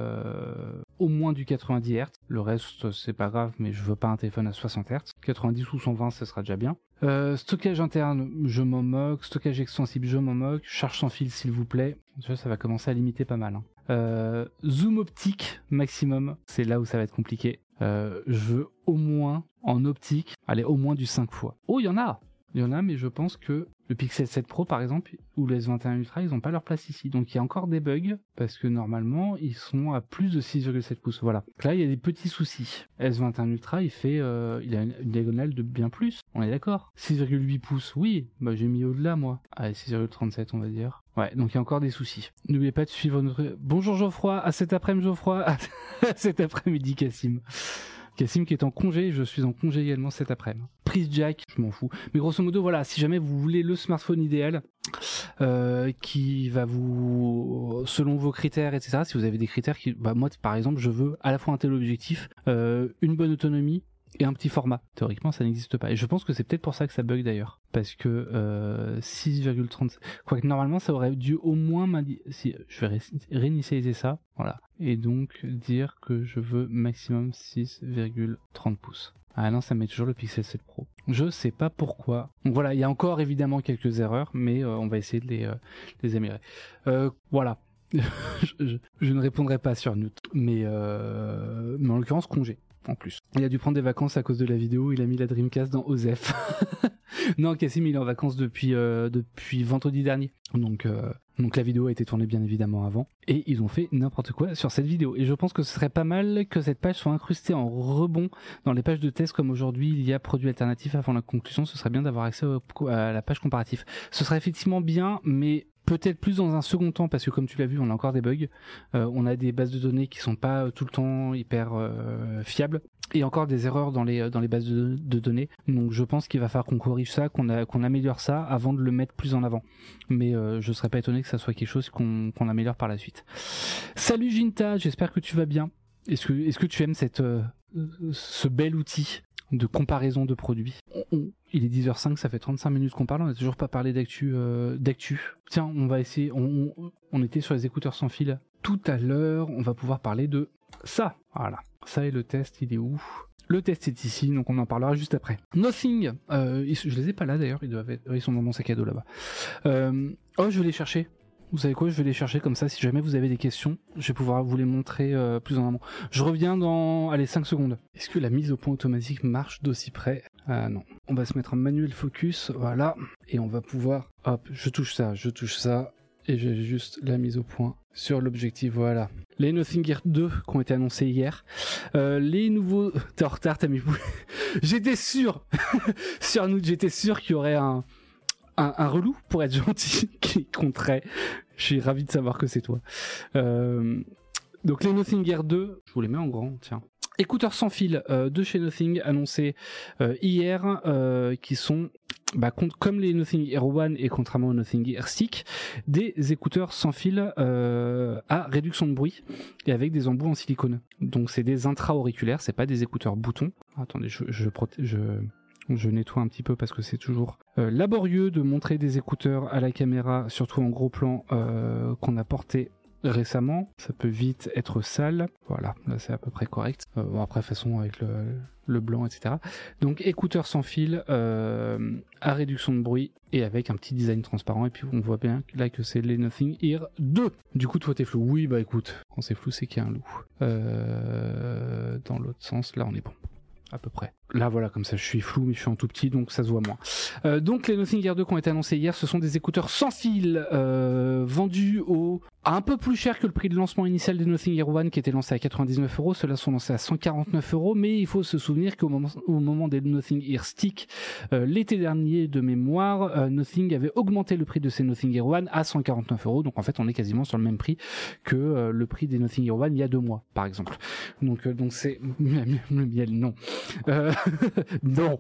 euh, au moins du quatre-vingt-dix hertz. Le reste, c'est pas grave, mais je veux pas un téléphone à soixante hertz. quatre-vingt-dix ou cent vingt, ça sera déjà bien. Euh, stockage interne, je m'en moque. Stockage extensible, je m'en moque. Charge sans fil, s'il vous plaît. Ça va commencer à limiter pas mal. Hein. Euh, zoom optique maximum, c'est là où ça va être compliqué. Euh, je veux au moins en optique, allez, au moins du cinq fois. Oh, il y en a Il y en a, mais je pense que le Pixel sept Pro, par exemple, ou le S vingt et un Ultra, ils n'ont pas leur place ici. Donc il y a encore des bugs, parce que normalement, ils sont à plus de six virgule sept pouces. Voilà. Donc là, il y a des petits soucis. S vingt et un Ultra, il fait, euh, il a une, une diagonale de bien plus. On est d'accord. six virgule huit pouces, oui. Bah, j'ai mis au-delà, moi. Allez, six virgule trente-sept, on va dire. Ouais, donc il y a encore des soucis. N'oubliez pas de suivre notre... Bonjour Geoffroy, à cet après-midi Geoffroy, à cet après-midi Cassim. Cassim qui est en congé, je suis en congé également cet après-midi. Prise jack, je m'en fous. Mais grosso modo, voilà, si jamais vous voulez le smartphone idéal, euh, qui va vous, selon vos critères, et cetera, si vous avez des critères qui, bah moi par exemple, je veux à la fois un téléobjectif, euh, une bonne autonomie, et un petit format. Théoriquement, ça n'existe pas. Et je pense que c'est peut-être pour ça que ça bug d'ailleurs. Parce que euh, six virgule trente... Quoique normalement, ça aurait dû au moins m'indiquer... Si, je vais ré- réinitialiser ça. Voilà. Et donc, dire que je veux maximum six virgule trente pouces. Ah non, ça met toujours le Pixel sept Pro. Je sais pas pourquoi. Donc voilà, il y a encore évidemment quelques erreurs, mais euh, on va essayer de les, euh, les améliorer. Euh, voilà. je, je, je ne répondrai pas sur Newt. Mais, euh, mais en l'occurrence, congé. En plus. Il a dû prendre des vacances à cause de la vidéo, il a mis la Dreamcast dans O S E F. Non, Cassim, il est en vacances depuis, euh, depuis vendredi dernier. Donc, euh, donc la vidéo a été tournée bien évidemment avant. Et ils ont fait n'importe quoi sur cette vidéo. Et je pense que ce serait pas mal que cette page soit incrustée en rebond dans les pages de test, comme aujourd'hui il y a produits alternatifs avant la conclusion. Ce serait bien d'avoir accès à la page comparative. Ce serait effectivement bien, mais... peut-être plus dans un second temps, parce que comme tu l'as vu, on a encore des bugs. Euh, on a des bases de données qui sont pas tout le temps hyper euh, fiables. Et encore des erreurs dans les, dans les bases de, de données. Donc je pense qu'il va falloir qu'on corrige ça, qu'on, a, qu'on améliore ça avant de le mettre plus en avant. Mais euh, je serais pas étonné que ça soit quelque chose qu'on, qu'on améliore par la suite. Salut Ginta, j'espère que tu vas bien. Est-ce que, est-ce que tu aimes cette, euh, ce bel outil de comparaison de produits? on, Il est dix heures cinq, ça fait trente-cinq minutes qu'on parle, on n'a toujours pas parlé d'actu. Euh, d'actu. Tiens, on va essayer, on, on, on était sur les écouteurs sans fil. Tout à l'heure, on va pouvoir parler de ça. Voilà. Ça et le test, il est où? Le test est ici, donc on en parlera juste après. Nothing, euh, ils, je les ai pas là d'ailleurs, ils doivent être, ils sont dans mon sac à dos là-bas. Euh, oh, je vais les chercher. Vous savez quoi, je vais les chercher comme ça, si jamais vous avez des questions, je vais pouvoir vous les montrer euh, plus en amont. Je reviens dans, allez, cinq secondes. Est-ce que la mise au point automatique marche d'aussi près? Ah non. On va se mettre en manuel focus, voilà, et on va pouvoir, hop, je touche ça, je touche ça, et j'ai juste la mise au point sur l'objectif, voilà. Les Nothing Gear deux qui ont été annoncés hier. Euh, les nouveaux... T'es en retard, t'as mis... J'étais sûr sur nous, j'étais sûr qu'il y aurait un... Un, un relou, pour être gentil, qui compterait. Je suis ravi de savoir que c'est toi. Euh, donc les Nothing Gear deux, je vous les mets en grand, tiens. Écouteurs sans fil euh, de chez Nothing annoncés euh, hier, euh, qui sont, bah, comme les Nothing Gear un et contrairement aux Nothing Gear Stick, des écouteurs sans fil euh, à réduction de bruit et avec des embouts en silicone. Donc c'est des intra-auriculaires, c'est pas des écouteurs boutons. Attendez, je, je protège... Je... Je nettoie un petit peu parce que c'est toujours euh, laborieux de montrer des écouteurs à la caméra, surtout en gros plan euh, qu'on a porté récemment. Ça peut vite être sale. Voilà, là c'est à peu près correct. Euh, bon, après, façon avec le, le blanc, et cetera. Donc écouteurs sans fil, euh, à réduction de bruit et avec un petit design transparent. Et puis on voit bien là que c'est les Nothing Ear deux. Du coup, toi t'es flou. Oui, bah écoute, quand c'est flou, c'est qu'il y a un loup. Euh, dans l'autre sens, là on est bon. À peu près. Là voilà, comme ça je suis flou mais je suis en tout petit donc ça se voit moins. Euh, donc les Nothing Ear deux qui ont été annoncés hier, ce sont des écouteurs sans fil euh, vendus au à un peu plus cher que le prix de lancement initial des Nothing Ear One qui était lancé à quatre-vingt-dix-neuf euros. Ceux-là sont lancés à cent quarante-neuf euros, mais il faut se souvenir qu'au moment, au moment des Nothing Ear Stick euh, l'été dernier de mémoire, euh, Nothing avait augmenté le prix de ces Nothing Ear One à cent quarante-neuf euros. Donc en fait on est quasiment sur le même prix que euh, le prix des Nothing Ear One il y a deux mois par exemple. Donc euh, donc c'est le miel non. Euh... non.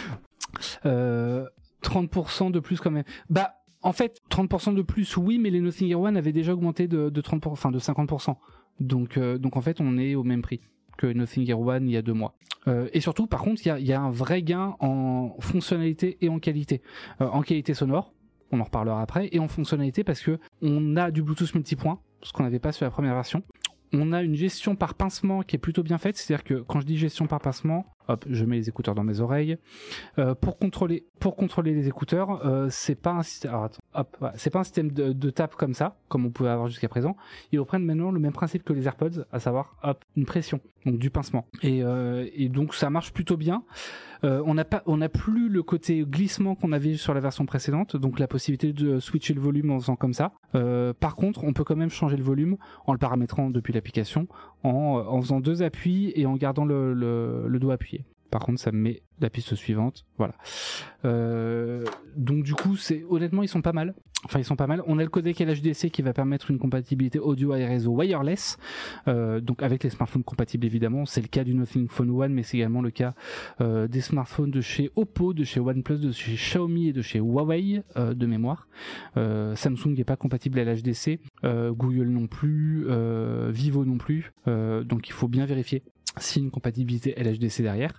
Euh, trente pour cent de plus quand même. Bah, en fait, trente pour cent de plus, oui, mais les Nothing Ear One avaient déjà augmenté de, de trente pour cent, enfin de cinquante pour cent. Donc, euh, donc en fait, on est au même prix que Nothing Ear One il y a deux mois. Euh, et surtout, par contre, il y a, y a un vrai gain en fonctionnalité et en qualité. Euh, en qualité sonore, on en reparlera après, et en fonctionnalité parce que on a du Bluetooth multipoint, ce qu'on n'avait pas sur la première version. On a une gestion par pincement qui est plutôt bien faite, c'est-à-dire que quand je dis gestion par pincement, hop, je mets les écouteurs dans mes oreilles. Euh, pour contrôler, pour contrôler les écouteurs, euh, c'est pas un système, alors attends, hop, voilà, c'est pas un système de, de tape comme ça, comme on pouvait avoir jusqu'à présent. Ils reprennent maintenant le même principe que les AirPods, à savoir, hop, une pression, donc du pincement. Et, euh, et donc ça marche plutôt bien. Euh, on n'a pas, on n'a plus le côté glissement qu'on avait sur la version précédente, donc la possibilité de switcher le volume en faisant comme ça. Euh, par contre, on peut quand même changer le volume en le paramétrant depuis l'application, en, en faisant deux appuis et en gardant le, le, le doigt appuyé. Par contre, ça me met la piste suivante, voilà. Euh, donc du coup, c'est honnêtement, ils sont pas mal. Enfin, ils sont pas mal. On a le codec L H D C qui va permettre une compatibilité audio et réseau wireless, euh, donc avec les smartphones compatibles évidemment. C'est le cas du Nothing Phone One, mais c'est également le cas euh, des smartphones de chez Oppo, de chez OnePlus, de chez Xiaomi et de chez Huawei euh, de mémoire. Euh, Samsung n'est pas compatible L H D C, euh, Google non plus, euh, Vivo non plus. Euh, donc il faut bien vérifier si une compatibilité L H D C derrière.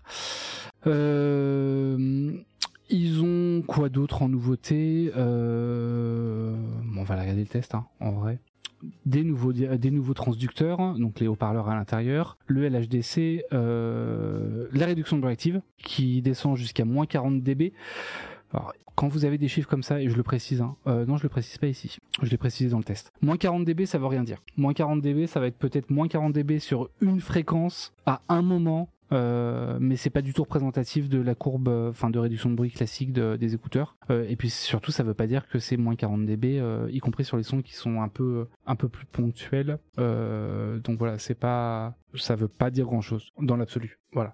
Euh, ils ont quoi d'autre en nouveauté euh, bon, on va regarder le test, hein, en vrai. Des nouveaux, des nouveaux transducteurs, donc les haut-parleurs à l'intérieur, le L H D C, euh, la réduction de bruit active qui descend jusqu'à moins quarante décibels. Alors, quand vous avez des chiffres comme ça, et je le précise, hein, euh, non je le précise pas ici, je l'ai précisé dans le test. Moins quarante décibels, ça veut rien dire. Moins quarante décibels, ça va être peut-être moins quarante décibels sur une fréquence à un moment, euh, mais c'est pas du tout représentatif de la courbe, enfin euh, de réduction de bruit classique de, des écouteurs. Euh, et puis surtout, ça veut pas dire que c'est moins quarante décibels, euh, y compris sur les sons qui sont un peu, un peu plus ponctuels. Euh, donc voilà, c'est pas, ça veut pas dire grand-chose dans l'absolu. Voilà.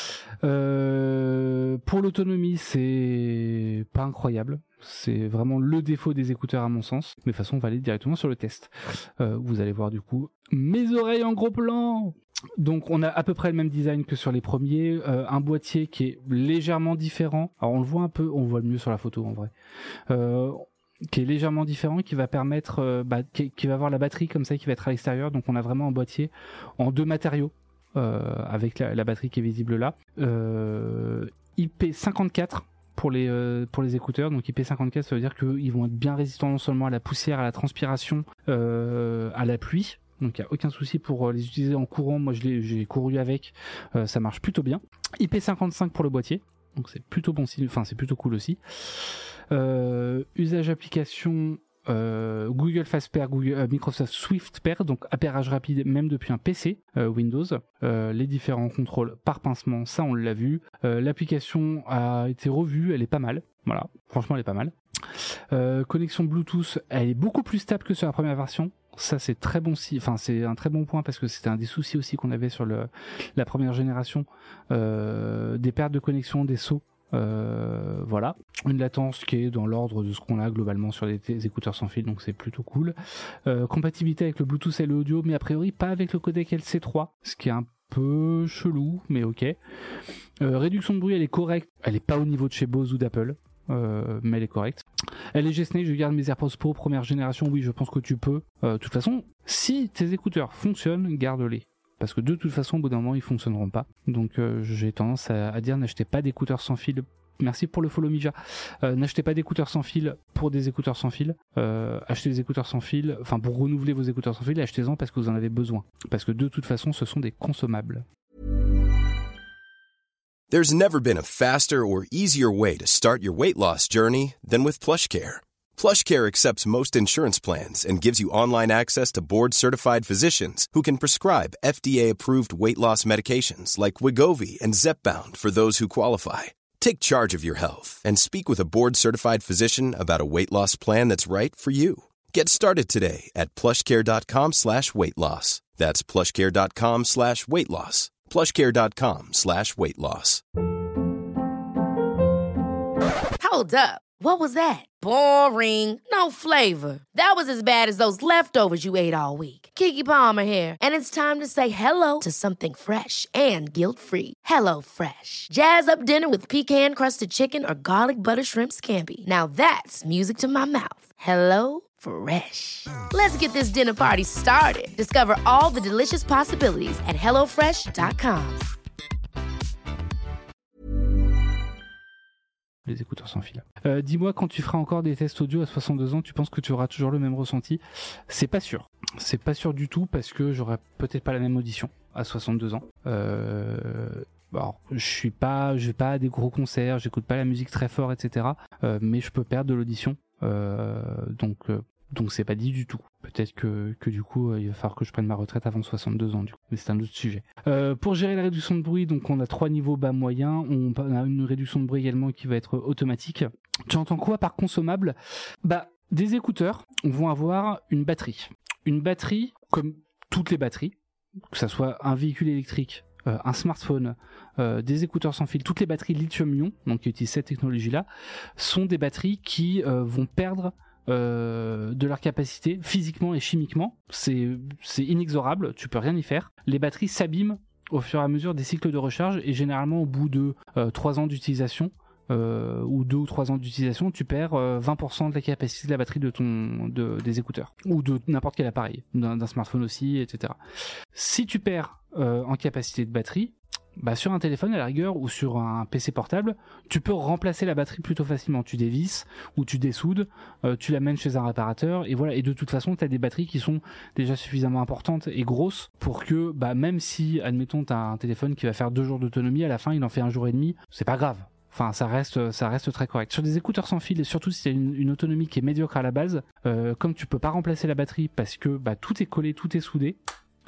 Euh, pour l'autonomie, c'est pas incroyable. C'est vraiment le défaut des écouteurs à mon sens. Mais de toute façon, on va aller directement sur le test. Euh, vous allez voir du coup mes oreilles en gros plan. Donc on a à peu près le même design que sur les premiers, euh, un boîtier qui est légèrement différent. Alors on le voit un peu, on le voit mieux sur la photo en vrai. Euh, qui est légèrement différent, qui va permettre, euh, bah, qui, qui va avoir la batterie comme ça, qui va être à l'extérieur. Donc on a vraiment un boîtier en deux matériaux. Euh, avec la, la batterie qui est visible là. Euh, I P cinquante-quatre pour les, euh, pour les écouteurs. Donc I P cinquante-quatre, ça veut dire qu'ils vont être bien résistants non seulement à la poussière, à la transpiration, euh, à la pluie. Donc il n'y a aucun souci pour les utiliser en courant. Moi je l'ai, j'ai couru avec, euh, ça marche plutôt bien. I P cinquante-cinq pour le boîtier. Donc c'est plutôt bon signe, enfin c'est plutôt cool aussi. Euh, usage application... Euh, Google FastPair, Google, euh, Microsoft SwiftPair, donc appairage rapide même depuis un P C euh, Windows. Euh, les différents contrôles par pincement, ça on l'a vu. Euh, l'application a été revue, elle est pas mal. Voilà, franchement elle est pas mal. Euh, connexion Bluetooth, elle est beaucoup plus stable que sur la première version. Ça c'est très bon, si, enfin c'est un très bon point parce que c'était un des soucis aussi qu'on avait sur le, la première génération, euh, des pertes de connexion, des sauts. Euh, voilà, une latence qui est dans l'ordre de ce qu'on a globalement sur les, les écouteurs sans fil, donc c'est plutôt cool. Euh, compatibilité avec le Bluetooth et le audio, mais a priori pas avec le codec L C trois, ce qui est un peu chelou, mais ok. Euh, réduction de bruit, elle est correcte, elle est pas au niveau de chez Bose ou d'Apple, euh, mais elle est correcte. L G Snake, je garde mes AirPods Pro première génération, oui je pense que tu peux. Euh, de toute façon, si tes écouteurs fonctionnent, garde-les. Parce que de toute façon, au bout d'un moment, ils fonctionneront pas. Donc euh, j'ai tendance à, à dire n'achetez pas d'écouteurs sans fil merci pour le follow Mija. Euh, n'achetez pas d'écouteurs sans fil pour des écouteurs sans fil. Euh, achetez des écouteurs sans fil, enfin pour renouveler vos écouteurs sans fil, achetez-en parce que vous en avez besoin. Parce que de toute façon, ce sont des consommables. There's never been a faster or easier way to start your weight loss journey than with PlushCare. PlushCare accepts most insurance plans and gives you online access to board-certified physicians who can prescribe F D A-approved weight loss medications like Wegovy and Zepbound for those who qualify. Take charge of your health and speak with a board-certified physician about a weight loss plan that's right for you. Get started today at plushcare.com slash weight loss. That's plushcare.com slash weight loss. plushcare.com slash weight loss. Hold up. What was that? Boring. No flavor. That was as bad as those leftovers you ate all week. Keke Palmer here, and it's time to say hello to something fresh and guilt-free. Hello Fresh. Jazz up dinner with pecan-crusted chicken or garlic butter shrimp scampi. Now that's music to my mouth. Hello Fresh. Let's get this dinner party started. Discover all the delicious possibilities at hello fresh dot com. Les écouteurs sans fil. Euh, dis-moi, quand tu feras encore des tests audio à soixante-deux ans, tu penses que tu auras toujours le même ressenti ? C'est pas sûr. C'est pas sûr du tout parce que j'aurai peut-être pas la même audition à soixante-deux ans. Euh... Alors, je suis pas, je vais pas à des gros concerts, j'écoute pas la musique très fort, et cetera. Euh, mais je peux perdre de l'audition. Euh... Donc, euh... donc c'est pas dit du tout. Peut-être que, que du coup, euh, il va falloir que je prenne ma retraite avant soixante-deux ans, du coup. Mais c'est un autre sujet. Euh, pour gérer la réduction de bruit, donc on a trois niveaux bas moyen. On a une réduction de bruit également qui va être automatique. Tu entends quoi par consommable ? Bah, des écouteurs vont avoir une batterie. Une batterie, comme toutes les batteries, que ça soit un véhicule électrique, euh, un smartphone, euh, des écouteurs sans fil, toutes les batteries lithium-ion, donc qui utilisent cette technologie-là, sont des batteries qui euh, vont perdre Euh, de leur capacité physiquement et chimiquement. C'est, c'est inexorable, tu peux rien y faire. Les batteries s'abîment au fur et à mesure des cycles de recharge et généralement au bout de euh, trois ans d'utilisation euh, ou deux ou trois ans d'utilisation, tu perds euh, vingt pour cent de la capacité de la batterie de ton, de, des écouteurs ou de n'importe quel appareil, d'un, d'un smartphone aussi, et cetera. Si tu perds euh, en capacité de batterie, bah sur un téléphone à la rigueur ou sur un P C portable, tu peux remplacer la batterie plutôt facilement. Tu dévisses ou tu dessoudes, euh, tu l'amènes chez un réparateur et voilà. Et de toute façon, tu as des batteries qui sont déjà suffisamment importantes et grosses pour que, bah même si, admettons, tu as un téléphone qui va faire deux jours d'autonomie, à la fin, il en fait un jour et demi, c'est pas grave. Enfin, ça reste, ça reste très correct. Sur des écouteurs sans fil, et surtout si tu as une, une autonomie qui est médiocre à la base, euh, comme tu peux pas remplacer la batterie parce que bah tout est collé, tout est soudé.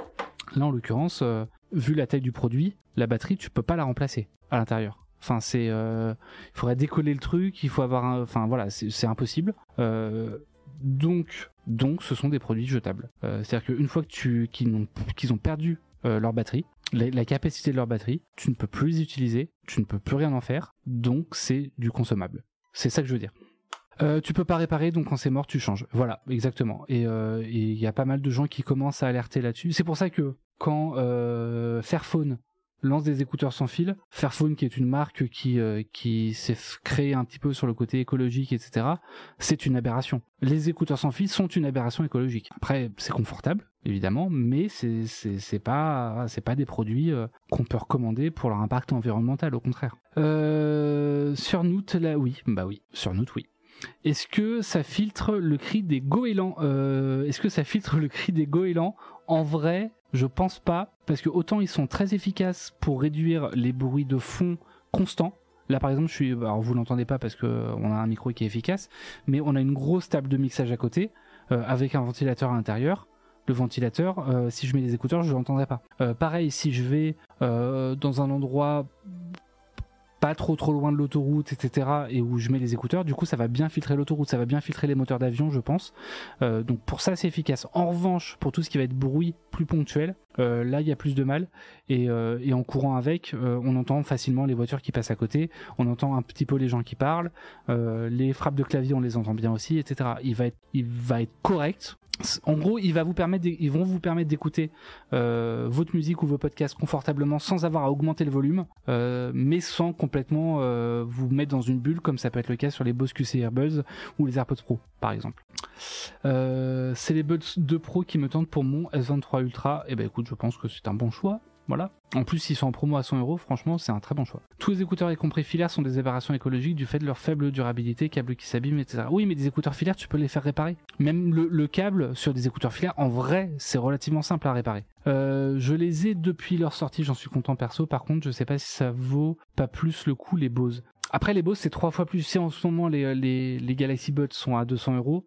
Là, en l'occurrence, euh, vu la taille du produit, la batterie, tu peux pas la remplacer à l'intérieur. Enfin, c'est, euh, il faudrait décoller le truc, il faut avoir, un, enfin voilà, c'est, c'est impossible. Euh, donc, donc, ce sont des produits jetables. Euh, c'est-à-dire qu'une fois que tu, qu'ils ont, qu'ils ont perdu euh, leur batterie, la, la capacité de leur batterie, tu ne peux plus les utiliser, tu ne peux plus rien en faire. Donc, c'est du consommable. C'est ça que je veux dire. Euh, tu peux pas réparer, donc quand c'est mort, tu changes. Voilà, exactement. Et il euh, y a pas mal de gens qui commencent à alerter là-dessus. C'est pour ça que quand euh, Fairphone lance des écouteurs sans fil, Fairphone qui est une marque qui euh, qui s'est créée un petit peu sur le côté écologique, et cetera, c'est une aberration. Les écouteurs sans fil sont une aberration écologique. Après, c'est confortable, évidemment, mais c'est c'est c'est pas c'est pas des produits euh, qu'on peut recommander pour leur impact environnemental, au contraire. Euh, sur Note, là, oui, bah oui, sur Note, oui. Est-ce que ça filtre le cri des goélands euh, Est-ce que ça filtre le cri des goélands ? En vrai, je pense pas, parce que autant ils sont très efficaces pour réduire les bruits de fond constants. Là, par exemple, je suis, alors vous l'entendez pas parce que on a un micro qui est efficace, mais on a une grosse table de mixage à côté euh, avec un ventilateur à l'intérieur. Le ventilateur, euh, si je mets les écouteurs, je l'entendrai pas. Euh, pareil, si je vais euh, dans un endroit pas trop trop loin de l'autoroute, et cetera, et où je mets les écouteurs, du coup ça va bien filtrer l'autoroute, ça va bien filtrer les moteurs d'avion, je pense. Euh, donc pour ça c'est efficace. En revanche, pour tout ce qui va être bruit plus ponctuel, euh, là il y a plus de mal. Et, euh, et en courant avec, euh, on entend facilement les voitures qui passent à côté, on entend un petit peu les gens qui parlent, euh, les frappes de clavier on les entend bien aussi, et cetera. Il va être, il va être correct. En gros, il va vous permettre, ils vont vous permettre d'écouter euh, votre musique ou vos podcasts confortablement sans avoir à augmenter le volume, euh, mais sans complètement euh, vous mettre dans une bulle, comme ça peut être le cas sur les Bose Q C Earbuds ou les AirPods Pro, par exemple. Euh, c'est les Buds deux Pro qui me tentent pour mon S vingt-trois Ultra. Et ben écoute, je pense que c'est un bon choix. Voilà. En plus, s'ils sont en promo à cent euros, franchement, c'est un très bon choix. Tous les écouteurs, y compris filaires, sont des aberrations écologiques du fait de leur faible durabilité, câbles qui s'abîment, et cetera. Oui, mais des écouteurs filaires, tu peux les faire réparer. Même le, le câble sur des écouteurs filaires, en vrai, c'est relativement simple à réparer. Euh, je les ai depuis leur sortie, j'en suis content perso. Par contre, je sais pas si ça vaut pas plus le coup les Bose. Après, les Bose, c'est trois fois plus. Si en ce moment les, les, les Galaxy Buds sont à deux cents euros,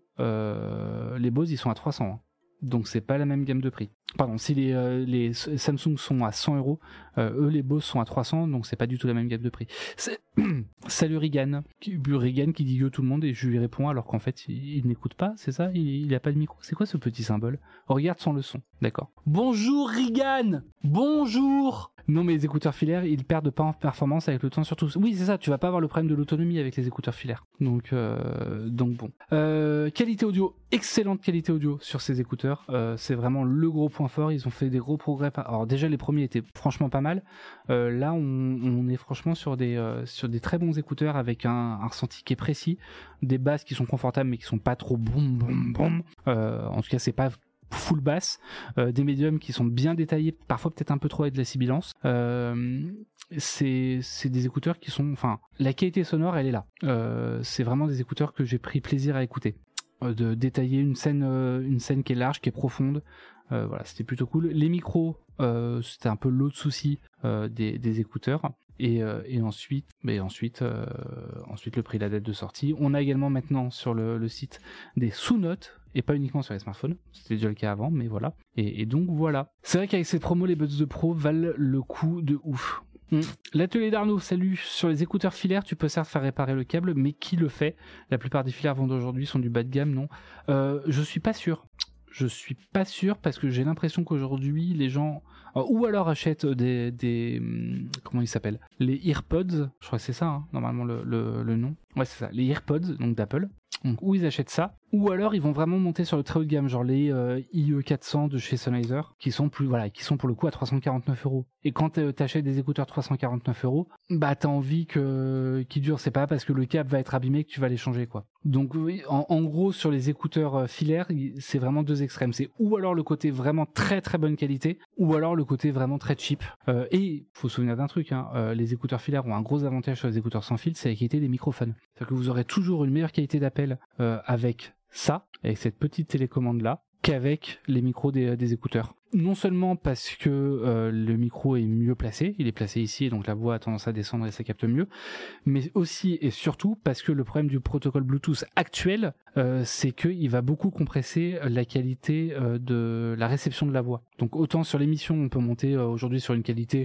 euh, les Bose, ils sont à trois cents. Hein. Donc, c'est pas la même gamme de prix. Pardon, si les, euh, les Samsung sont à cent euros, euh, eux, les Bose sont à trois cents, donc c'est pas du tout la même gamme de prix. C'est... Salut Regan. Regan qui dit yo tout le monde et je lui réponds alors qu'en fait, il, il n'écoute pas, c'est ça? Il, il a pas de micro. C'est quoi ce petit symbole? Oh, regarde sans le son. D'accord. Bonjour Regan. Bonjour. Non, mais les écouteurs filaires, ils perdent pas en performance avec le temps, surtout. Oui, c'est ça, tu vas pas avoir le problème de l'autonomie avec les écouteurs filaires. Donc, euh, donc bon. Euh, qualité audio, excellente qualité audio sur ces écouteurs. Euh, c'est vraiment le gros point fort. Ils ont fait des gros progrès. Par... Alors déjà, les premiers étaient franchement pas mal. Euh, là, on, on est franchement sur des, euh, sur des très bons écouteurs avec un, un ressenti qui est précis, des basses qui sont confortables mais qui sont pas trop boum boum boum. Euh, en tout cas, c'est pas full basse, euh, des médiums qui sont bien détaillés, parfois peut-être un peu trop avec de la sibilance. Euh, c'est, c'est des écouteurs qui sont, enfin, la qualité sonore, elle est là. Euh, c'est vraiment des écouteurs que j'ai pris plaisir à écouter. Euh, de détailler une scène, euh, une scène qui est large, qui est profonde. Euh, voilà, c'était plutôt cool. Les micros, euh, c'était un peu l'autre souci euh, des, des écouteurs. Et, euh, et ensuite, mais ensuite, euh, ensuite le prix, la date de sortie. On a également maintenant sur le, le site des sous-notes et pas uniquement sur les smartphones. C'était déjà le cas avant, mais voilà. Et, et donc voilà. C'est vrai qu'avec ces promos, les Buds de Pro valent le coup de ouf. Mmh. L'atelier d'Arnaud, salut. Sur les écouteurs filaires, tu peux certes faire réparer le câble, mais qui le fait? La plupart des filaires vendus aujourd'hui sont du bas de gamme, non? euh, Je suis pas sûr. Je suis pas sûr parce que j'ai l'impression qu'aujourd'hui les gens euh, ou alors achètent des, des hum, comment ils s'appellent, les EarPods, je crois que c'est ça hein, normalement le, le, le nom. Ouais c'est ça, les EarPods donc d'Apple. Donc ou ils achètent ça, ou alors ils vont vraiment monter sur le très haut de gamme, genre les euh, I E quatre cents de chez Sennheiser, qui sont plus voilà, qui sont pour le coup à trois cent quarante-neuf euros. Et quand t'achètes des écouteurs trois cent quarante-neuf euros, bah t'as envie que qu'ils durent. C'est pas parce que le câble va être abîmé que tu vas les changer quoi. Donc oui, en, en gros sur les écouteurs filaires, c'est vraiment deux extrêmes. C'est ou alors le côté vraiment très très bonne qualité, ou alors le côté vraiment très cheap. Euh, et faut se souvenir d'un truc, hein, euh, les écouteurs filaires ont un gros avantage sur les écouteurs sans fil, c'est la qualité des microphones. C'est-à-dire que vous aurez toujours une meilleure qualité d'appel euh, avec ça, avec cette petite télécommande là, qu'avec les micros des, des écouteurs. Non seulement parce que euh, le micro est mieux placé, il est placé ici, donc la voix a tendance à descendre et ça capte mieux, mais aussi et surtout parce que le problème du protocole Bluetooth actuel, euh, c'est qu'il va beaucoup compresser la qualité euh, de la réception de la voix. Donc autant sur l'émission, on peut monter euh, aujourd'hui sur une qualité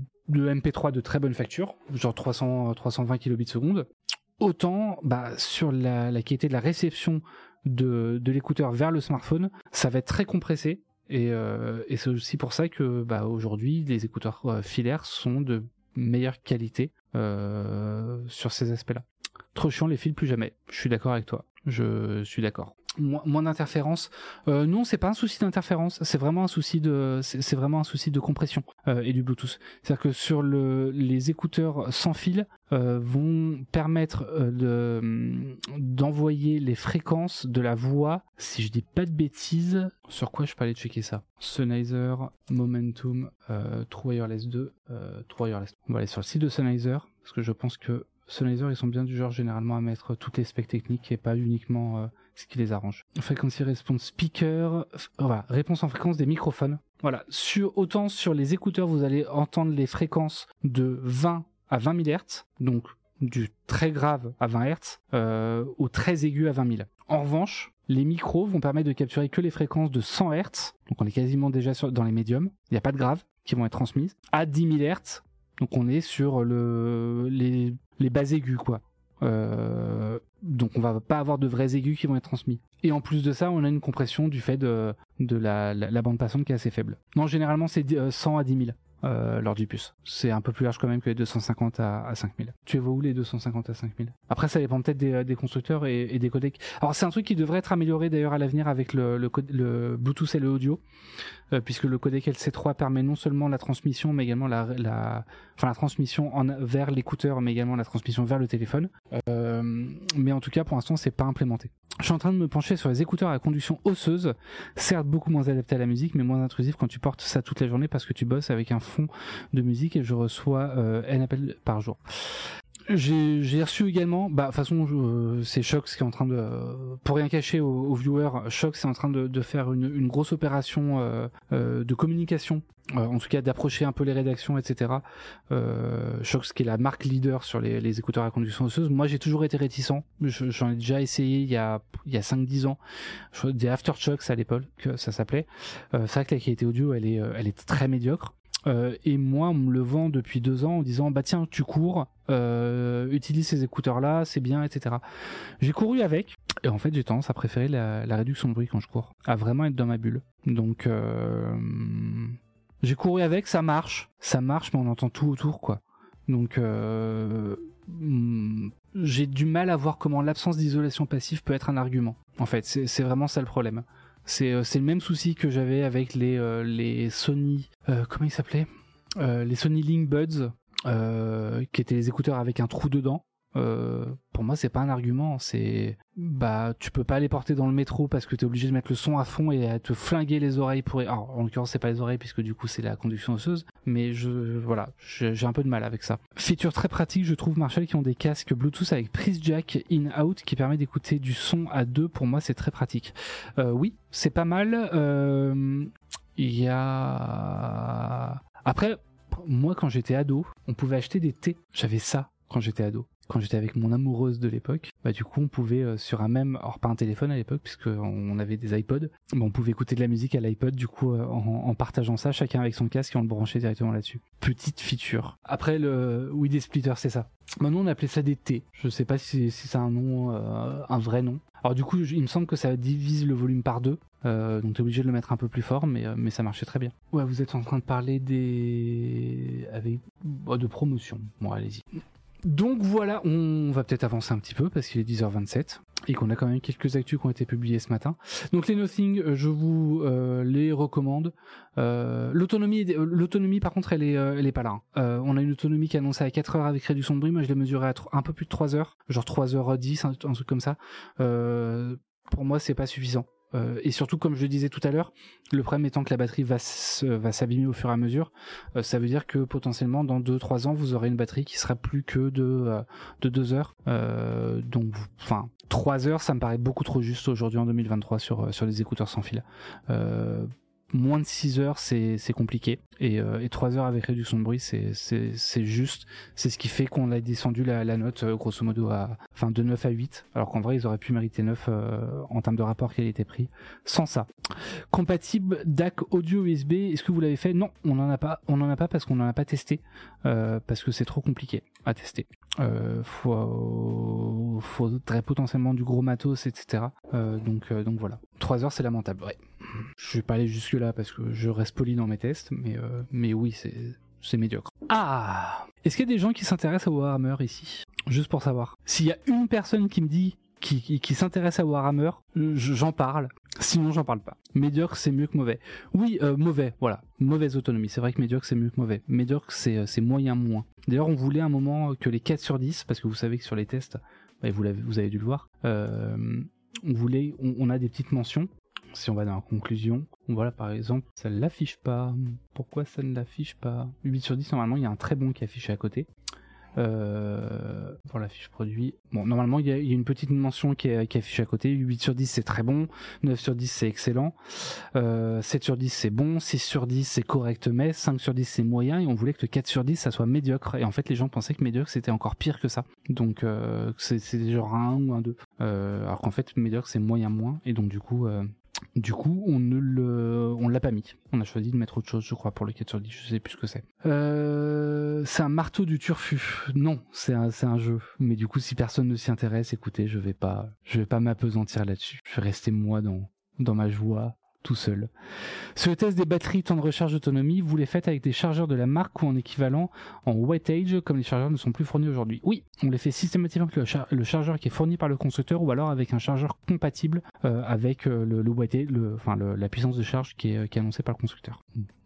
de M P trois de très bonne facture, genre trois cents, trois cent vingt kilobits seconde, autant bah, sur la, la qualité de la réception de, de l'écouteur vers le smartphone, ça va être très compressé. Et, euh, et c'est aussi pour ça que bah, aujourd'hui les écouteurs euh, filaires sont de meilleure qualité euh, sur ces aspects-là. Trop chiant les fils, plus jamais. Je suis d'accord avec toi. Je suis d'accord. Moins, moins d'interférences. Euh, non, c'est pas un souci d'interférence. C'est vraiment un souci de, c'est, c'est vraiment un souci de compression euh, et du Bluetooth. C'est-à-dire que sur le, les écouteurs sans fil euh, vont permettre euh, de d'envoyer les fréquences de la voix. Si je dis pas de bêtises, sur quoi je peux aller checker ça? Sennheiser, Momentum, euh, True Wireless deux, euh, True Wireless. On va aller sur le site de Sennheiser parce que je pense que Sennheiser, ils sont bien du genre généralement à mettre toutes les specs techniques et pas uniquement euh, ce qui les arrange. Frequency response speaker, f- voilà, réponse en fréquence des microphones. Voilà, sur, autant sur les écouteurs, vous allez entendre les fréquences de vingt à vingt mille hertz, donc du très grave à vingt hertz, euh, au très aigu à vingt mille. En revanche, les micros vont permettre de capturer que les fréquences de cent hertz, donc on est quasiment déjà sur, dans les médiums, il n'y a pas de graves qui vont être transmises, à dix mille hertz, donc on est sur le, les, les bas aigus quoi. Euh, donc on va pas avoir de vrais aigus qui vont être transmis. Et en plus de ça, on a une compression du fait de, de la, la, la bande passante qui est assez faible. Non, généralement c'est cent à dix mille euh, lors du puce. C'est un peu plus large quand même que les deux cent cinquante à, à cinq mille. Tu vois où les deux cent cinquante à cinq mille? Après ça dépend peut-être des, des constructeurs et, et des codecs. Alors c'est un truc qui devrait être amélioré d'ailleurs à l'avenir avec le, le, le Bluetooth et le audio, euh, puisque le codec L C trois permet non seulement la transmission mais également la, la, enfin la transmission en, vers l'écouteur mais également la transmission vers le téléphone. Euh, mais en tout cas pour l'instant c'est pas implémenté. Je suis en train de me pencher sur les écouteurs à conduction osseuse, certes beaucoup moins adaptés à la musique mais moins intrusifs quand tu portes ça toute la journée parce que tu bosses avec un fond de musique et je reçois euh, un appel par jour. J'ai, j'ai reçu également, bah de toute façon euh, c'est Shox qui est en train de, euh, pour rien cacher aux, aux viewers, Shox est en train de, de faire une, une grosse opération euh, euh, de communication, euh, en tout cas d'approcher un peu les rédactions, et cetera. Euh, Shox qui est la marque leader sur les, les écouteurs à conduction osseuse. Moi j'ai toujours été réticent, je, j'en ai déjà essayé il y a il y a cinq dix ans, je, des Aftershocks à l'époque que ça s'appelait. Euh, c'est vrai que la qualité audio elle est elle est très médiocre. Euh, et moi on me le vend depuis deux ans en disant bah tiens tu cours, euh, utilise ces écouteurs là c'est bien, etc. J'ai couru avec et en fait j'ai tendance à préférer la, la réduction de bruit quand je cours, à vraiment être dans ma bulle. Donc euh, j'ai couru avec, ça marche ça marche mais on entend tout autour quoi. Donc euh, j'ai du mal à voir comment l'absence d'isolation passive peut être un argument. En fait c'est, c'est vraiment ça le problème. C'est, c'est le même souci que j'avais avec les, euh, les Sony... Euh, comment ils s'appelaient euh, les Sony Link Buds, euh, qui étaient les écouteurs avec un trou dedans. Euh, pour moi, c'est pas un argument. C'est... Bah, tu peux pas les porter dans le métro parce que t'es obligé de mettre le son à fond et à te flinguer les oreilles pour... Alors, en l'occurrence, c'est pas les oreilles puisque du coup, c'est la conduction osseuse. Mais je... Voilà, j'ai, j'ai un peu de mal avec ça. Feature très pratique, je trouve, Marshall, qui ont des casques Bluetooth avec prise jack in-out qui permet d'écouter du son à deux. Pour moi, c'est très pratique. Euh, oui, c'est pas mal. Euh... Il y a... Après, moi, quand j'étais ado, on pouvait acheter des thés. J'avais ça quand j'étais ado. Quand j'étais avec mon amoureuse de l'époque, bah du coup on pouvait euh, sur un même, alors pas un téléphone à l'époque puisque on avait des iPods, mais on pouvait écouter de la musique à l'iPod du coup euh, en, en partageant ça, chacun avec son casque et on le branchait directement là-dessus. Petite feature. Après le oui des splitters c'est ça. Maintenant on appelait ça des T. Je sais pas si, si c'est un nom, euh, un vrai nom. Alors du coup il me semble que ça divise le volume par deux. Euh, donc t'es obligé de le mettre un peu plus fort, mais, euh, mais ça marchait très bien. Ouais, vous êtes en train de parler des... avec oh, de promotion. Bon, allez-y. Donc voilà, on va peut-être avancer un petit peu parce qu'il est dix heures vingt-sept et qu'on a quand même quelques actus qui ont été publiées ce matin. Donc les Nothing, je vous euh, les recommande. Euh, l'autonomie, l'autonomie par contre, elle est, euh, elle est pas là. Hein. Euh, on a une autonomie qui est annoncée à quatre heures avec réduction de bruit. Moi, je l'ai mesurée à un peu plus de trois heures, genre trois heures dix, un, un truc comme ça. Euh, pour moi, c'est pas suffisant. Euh, et surtout, comme je le disais tout à l'heure, le problème étant que la batterie va, s- va s'abîmer au fur et à mesure, euh, ça veut dire que potentiellement dans deux trois ans, vous aurez une batterie qui sera plus que de, euh, de deux heures. Euh, donc, enfin, trois heures, ça me paraît beaucoup trop juste aujourd'hui en deux mille vingt-trois sur, sur les écouteurs sans fil. Euh, moins de six heures, c'est, c'est compliqué. Et, euh, et trois heures avec réduction de bruit, c'est, c'est, c'est juste. C'est ce qui fait qu'on a descendu la, la note, euh, grosso modo, à, enfin, de neuf à huit. Alors qu'en vrai, ils auraient pu mériter neuf euh, en termes de rapport qualité-prix. Sans ça. Compatible D A C audio U S B, est-ce que vous l'avez fait ? Non, on n'en a pas. On n'en a pas parce qu'on n'en a pas testé. Euh, parce que c'est trop compliqué à tester. Euh, faut, faudrait potentiellement du gros matos, et cetera. Euh, donc, euh, donc voilà. trois heures, c'est lamentable, ouais. Je vais pas aller jusque là parce que je reste poli dans mes tests, mais, euh, mais oui, c'est, c'est médiocre. Ah! Est-ce qu'il y a des gens qui s'intéressent à Warhammer ici ? Juste pour savoir. S'il y a une personne qui me dit qui, qui, qui s'intéresse à Warhammer, je, j'en parle. Sinon, j'en parle pas. Médiocre, c'est mieux que mauvais. Oui, euh, mauvais, voilà. Mauvaise autonomie. C'est vrai que médiocre, c'est mieux que mauvais. Médiocre, c'est, c'est moyen moins. D'ailleurs, on voulait un moment que les quatre sur dix, parce que vous savez que sur les tests, bah, vous, l'avez, vous avez dû le voir, euh, on voulait, on, on a des petites mentions. Si on va dans la conclusion, voilà par exemple, ça ne l'affiche pas. Pourquoi ça ne l'affiche pas ? huit sur dix, normalement, il y a un très bon qui est affiché à côté. Euh, pour la fiche produit. Bon, normalement, il y a, il y a une petite mention qui est, qui est affichée à côté. huit sur dix, c'est très bon. neuf sur dix, c'est excellent. Euh, sept sur dix, c'est bon. six sur dix, c'est correct, mais cinq sur dix, c'est moyen. Et on voulait que le quatre sur dix, ça soit médiocre. Et en fait, les gens pensaient que médiocre, c'était encore pire que ça. Donc, euh, c'est, c'est genre un un ou un deux. Euh, alors qu'en fait, médiocre, c'est moyen moins. Et donc, du coup... Euh, Du coup, on ne le, on l'a pas mis. On a choisi de mettre autre chose, je crois, pour le quatre sur dix. Je sais plus ce que c'est. Euh, c'est un marteau du turfu. Non, c'est un, c'est un jeu. Mais du coup, si personne ne s'y intéresse, écoutez, je vais pas, je vais pas m'apesantir là-dessus. Je vais rester moi dans, dans ma joie, tout seul. Sur le test des batteries, temps de recharge, autonomie, vous les faites avec des chargeurs de la marque ou en équivalent en wattage, comme les chargeurs ne sont plus fournis aujourd'hui. Oui, on les fait systématiquement avec le, char- le chargeur qui est fourni par le constructeur ou alors avec un chargeur compatible euh, avec euh, le, le wattage, le, enfin le, la puissance de charge qui est, qui est annoncée par le constructeur.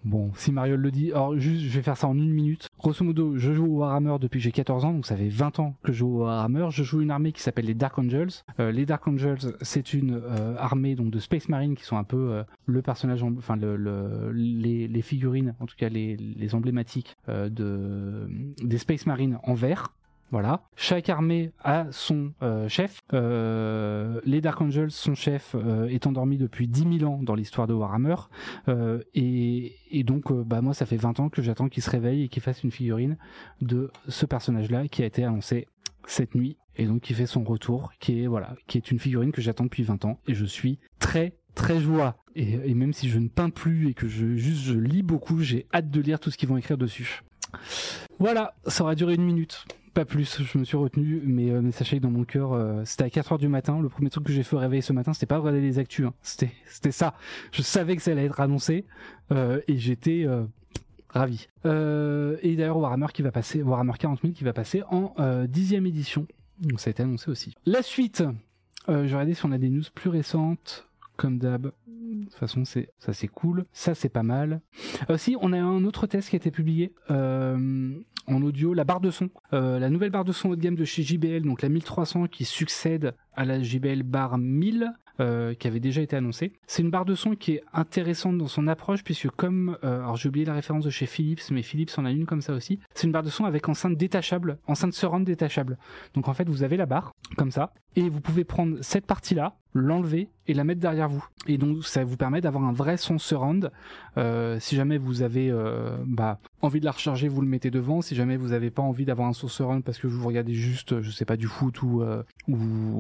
Bon, si Mariol le dit, alors juste, je vais faire ça en une minute. Grosso modo, je joue au Warhammer depuis que j'ai quatorze ans, donc ça fait vingt ans que je joue au Warhammer. Je joue une armée qui s'appelle les Dark Angels. Euh, les Dark Angels, c'est une euh, armée donc de Space Marines qui sont un peu euh, le personnage, en, enfin le, le, les, les figurines, en tout cas les, les emblématiques euh, de, des Space Marines en vert. Voilà. Chaque armée a son euh, chef. Euh, les Dark Angels, son chef, euh, est endormi depuis dix mille ans dans l'histoire de Warhammer. Euh, et, et donc, euh, bah, moi, ça fait vingt ans que j'attends qu'il se réveille et qu'il fasse une figurine de ce personnage-là qui a été annoncé cette nuit. Et donc, qui fait son retour, qui est, voilà, qui est une figurine que j'attends depuis vingt ans. Et je suis très, très joie. Et, et même si je ne peins plus et que je, juste je lis beaucoup, j'ai hâte de lire tout ce qu'ils vont écrire dessus. Voilà, ça aura duré une minute. Pas plus, je me suis retenu, mais, euh, mais sachez que dans mon cœur, euh, c'était à quatre heures du matin. Le premier truc que j'ai fait au réveil ce matin, c'était pas regarder les actus, hein. c'était, c'était ça. Je savais que ça allait être annoncé, euh, et j'étais euh, ravi. Euh, et d'ailleurs, Warhammer qui va passer, Warhammer quarante mille qui va passer en euh, dixième édition. Donc ça a été annoncé aussi. La suite, euh, je vais regarder si on a des news plus récentes. Comme d'hab, de toute façon c'est ça c'est cool, ça c'est pas mal. Euh, si on a un autre test qui a été publié euh, en audio, la barre de son, euh, la nouvelle barre de son haut de gamme de chez J B L, donc la mille trois cents qui succède à la J B L barre mille. Euh, qui avait déjà été annoncée. C'est une barre de son qui est intéressante dans son approche puisque comme, euh, alors j'ai oublié la référence de chez Philips, mais Philips en a une comme ça aussi. C'est une barre de son avec enceinte détachable, enceinte surround détachable. Donc en fait vous avez la barre comme ça et vous pouvez prendre cette partie-là, l'enlever et la mettre derrière vous. Et donc ça vous permet d'avoir un vrai son surround. Euh, si jamais vous avez euh, bah, envie de la recharger, vous le mettez devant. Si jamais vous n'avez pas envie d'avoir un son surround parce que vous regardez juste, je sais pas, du foot ou euh, ou,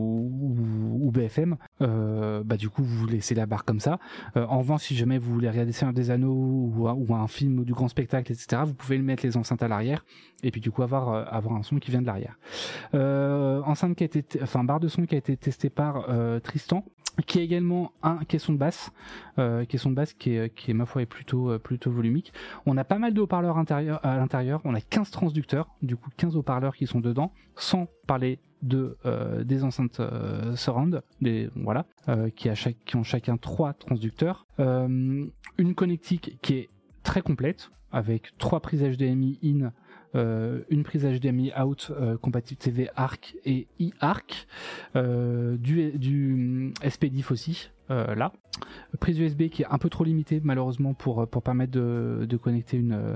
ou, ou B F M, euh, bah du coup vous laissez la barre comme ça. Euh, en revanche, si jamais vous voulez regarder Seigneur des Anneaux ou, ou un film ou du grand spectacle, et cetera, vous pouvez mettre les enceintes à l'arrière et puis du coup avoir euh, avoir un son qui vient de l'arrière. Euh, enceinte qui a été, t- enfin barre de son qui a été testée par euh, Tristan, qui a également un caisson de basse, euh, caisson de basse qui est, qui est ma foi est plutôt, euh, plutôt volumique. On a pas mal de haut-parleurs intérieurs, à l'intérieur, on a quinze transducteurs, du coup quinze haut-parleurs qui sont dedans, sans parler de euh, des enceintes euh, surround, des, voilà, euh, qui, a chaque, qui ont chacun trois transducteurs. Euh, une connectique qui est très complète, avec trois prises H D M I in, Euh, une prise H D M I out euh, compatible T V A R C et I-A R C, euh, du, du S P D I F aussi, euh, là. Prise U S B qui est un peu trop limitée malheureusement pour, pour permettre de, de connecter une,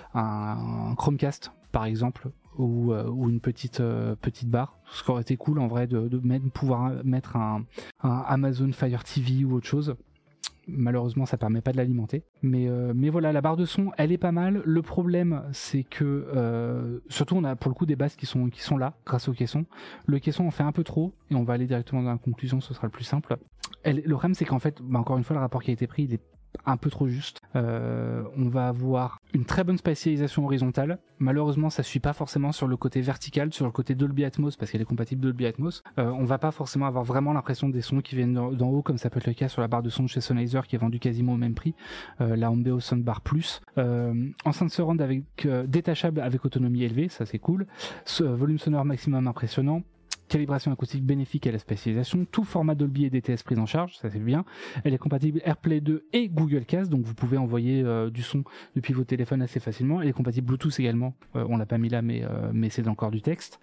un, un Chromecast par exemple, ou, euh, ou une petite, euh, petite barre. Ce qui aurait été cool en vrai de, de même pouvoir mettre un, un Amazon Fire T V ou autre chose. Malheureusement ça permet pas de l'alimenter, mais euh, mais voilà, la barre de son elle est pas mal. Le problème c'est que euh, surtout on a pour le coup des basses qui sont qui sont là grâce au caisson. Le caisson en fait un peu trop et on va aller directement dans la conclusion, ce sera le plus simple. Elle, le problème c'est qu'en fait bah, encore une fois le rapport qui a été pris il est un peu trop juste. Euh, on va avoir une très bonne spatialisation horizontale. Malheureusement, ça suit pas forcément sur le côté vertical, sur le côté Dolby Atmos, parce qu'elle est compatible Dolby Atmos. Euh, on va pas forcément avoir vraiment l'impression des sons qui viennent d'en haut, comme ça peut être le cas sur la barre de son de chez Sennheiser, qui est vendue quasiment au même prix, euh, la Ambeo Soundbar Plus. Euh, enceinte surround avec euh, détachable avec autonomie élevée, ça c'est cool. Ce, euh, volume sonore maximum impressionnant. Calibration acoustique bénéfique à la spatialisation, tout format Dolby et D T S pris en charge, ça c'est bien. Elle est compatible AirPlay deux et Google Cast, donc vous pouvez envoyer euh, du son depuis vos téléphones assez facilement. Elle est compatible Bluetooth également, euh, on l'a pas mis là mais, euh, mais c'est encore du texte.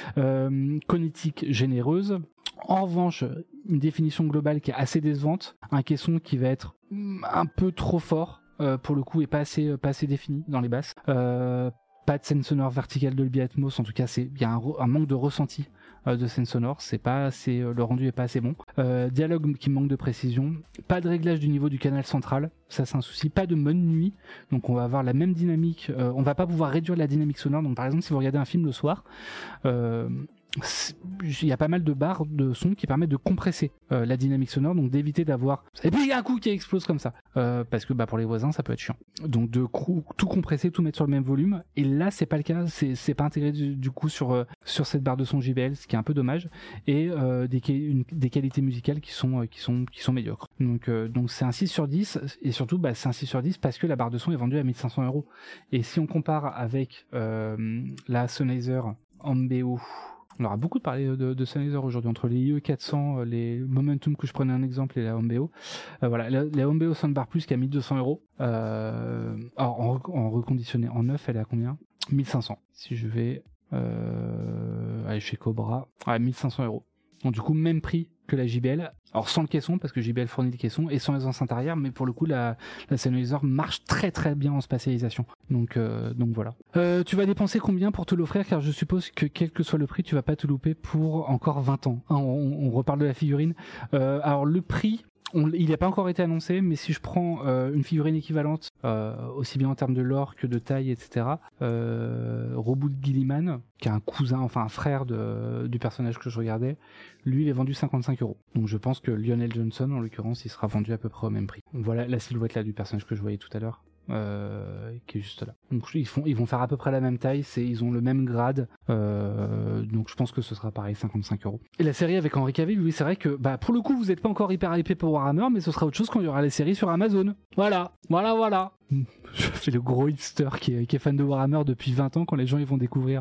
Euh, connectique généreuse. En revanche, une définition globale qui est assez décevante, un caisson qui va être un peu trop fort euh, pour le coup et pas assez, pas assez défini dans les basses. Euh, pas de scène sonore verticale Dolby Atmos, en tout cas il y a un, un manque de ressenti de scène sonore, c'est pas assez, le rendu est pas assez bon. Euh, dialogue qui manque de précision, pas de réglage du niveau du canal central, ça c'est un souci, pas de mode nuit, donc on va avoir la même dynamique, euh, on va pas pouvoir réduire la dynamique sonore, donc par exemple si vous regardez un film le soir, euh, il y a pas mal de barres de son qui permettent de compresser euh, la dynamique sonore, donc d'éviter d'avoir et puis il y a un coup qui explose comme ça euh, parce que bah pour les voisins ça peut être chiant, donc de cou- tout compresser, tout mettre sur le même volume, et là c'est pas le cas, c'est, c'est pas intégré du, du coup sur, euh, sur cette barre de son J B L, ce qui est un peu dommage, et euh, des, une, des qualités musicales qui sont, euh, qui sont, qui sont médiocres, donc, euh, donc c'est un six sur dix, et surtout bah, c'est un six sur dix parce que la barre de son est vendue à mille cinq cents euros, et si on compare avec euh, la Sennheiser Ambeo On aura beaucoup parlé de, de Sennheiser aujourd'hui, entre les I E quatre cents, les Momentum que je prenais un exemple et la Homebeo. Euh, voilà, la, la Homebeo Soundbar Plus qui a mille deux cents euros. Euh, alors en, en reconditionné, en neuf, elle est à combien? mille cinq cents. Si je vais euh, aller chez Cobra, ouais, mille cinq cents euros. Donc du coup, même prix que la J B L. Alors sans le caisson, parce que J B L fournit le caisson, et sans les enceintes arrière, mais pour le coup, la, la Sennheiser marche très très bien en spatialisation. Donc, euh, donc voilà. Euh, tu vas dépenser combien pour te l'offrir? Car je suppose que quel que soit le prix, tu vas pas te louper pour encore vingt ans. Hein, on, on reparle de la figurine. Euh, alors le prix... On, il n'a pas encore été annoncé, mais si je prends euh, une figurine équivalente, euh, aussi bien en termes de lore que de taille, et cetera, euh, Roboute Gilliman, qui est un cousin, enfin un frère de, du personnage que je regardais, lui il est vendu cinquante-cinq euros. Donc je pense que Lionel Johnson, en l'occurrence, il sera vendu à peu près au même prix. Donc voilà la silhouette là du personnage que je voyais tout à l'heure. Euh, qui est juste là. Donc ils font, ils vont faire à peu près la même taille, c'est, ils ont le même grade, euh, donc je pense que ce sera pareil, cinquante-cinq euros. Et la série avec Henry Cavill, oui, c'est vrai que, bah, pour le coup, vous êtes pas encore hyper hypé pour Warhammer, mais ce sera autre chose quand il y aura les séries sur Amazon. Voilà, voilà, voilà. Je fais le gros hipster qui est, qui est fan de Warhammer depuis vingt ans quand les gens ils vont découvrir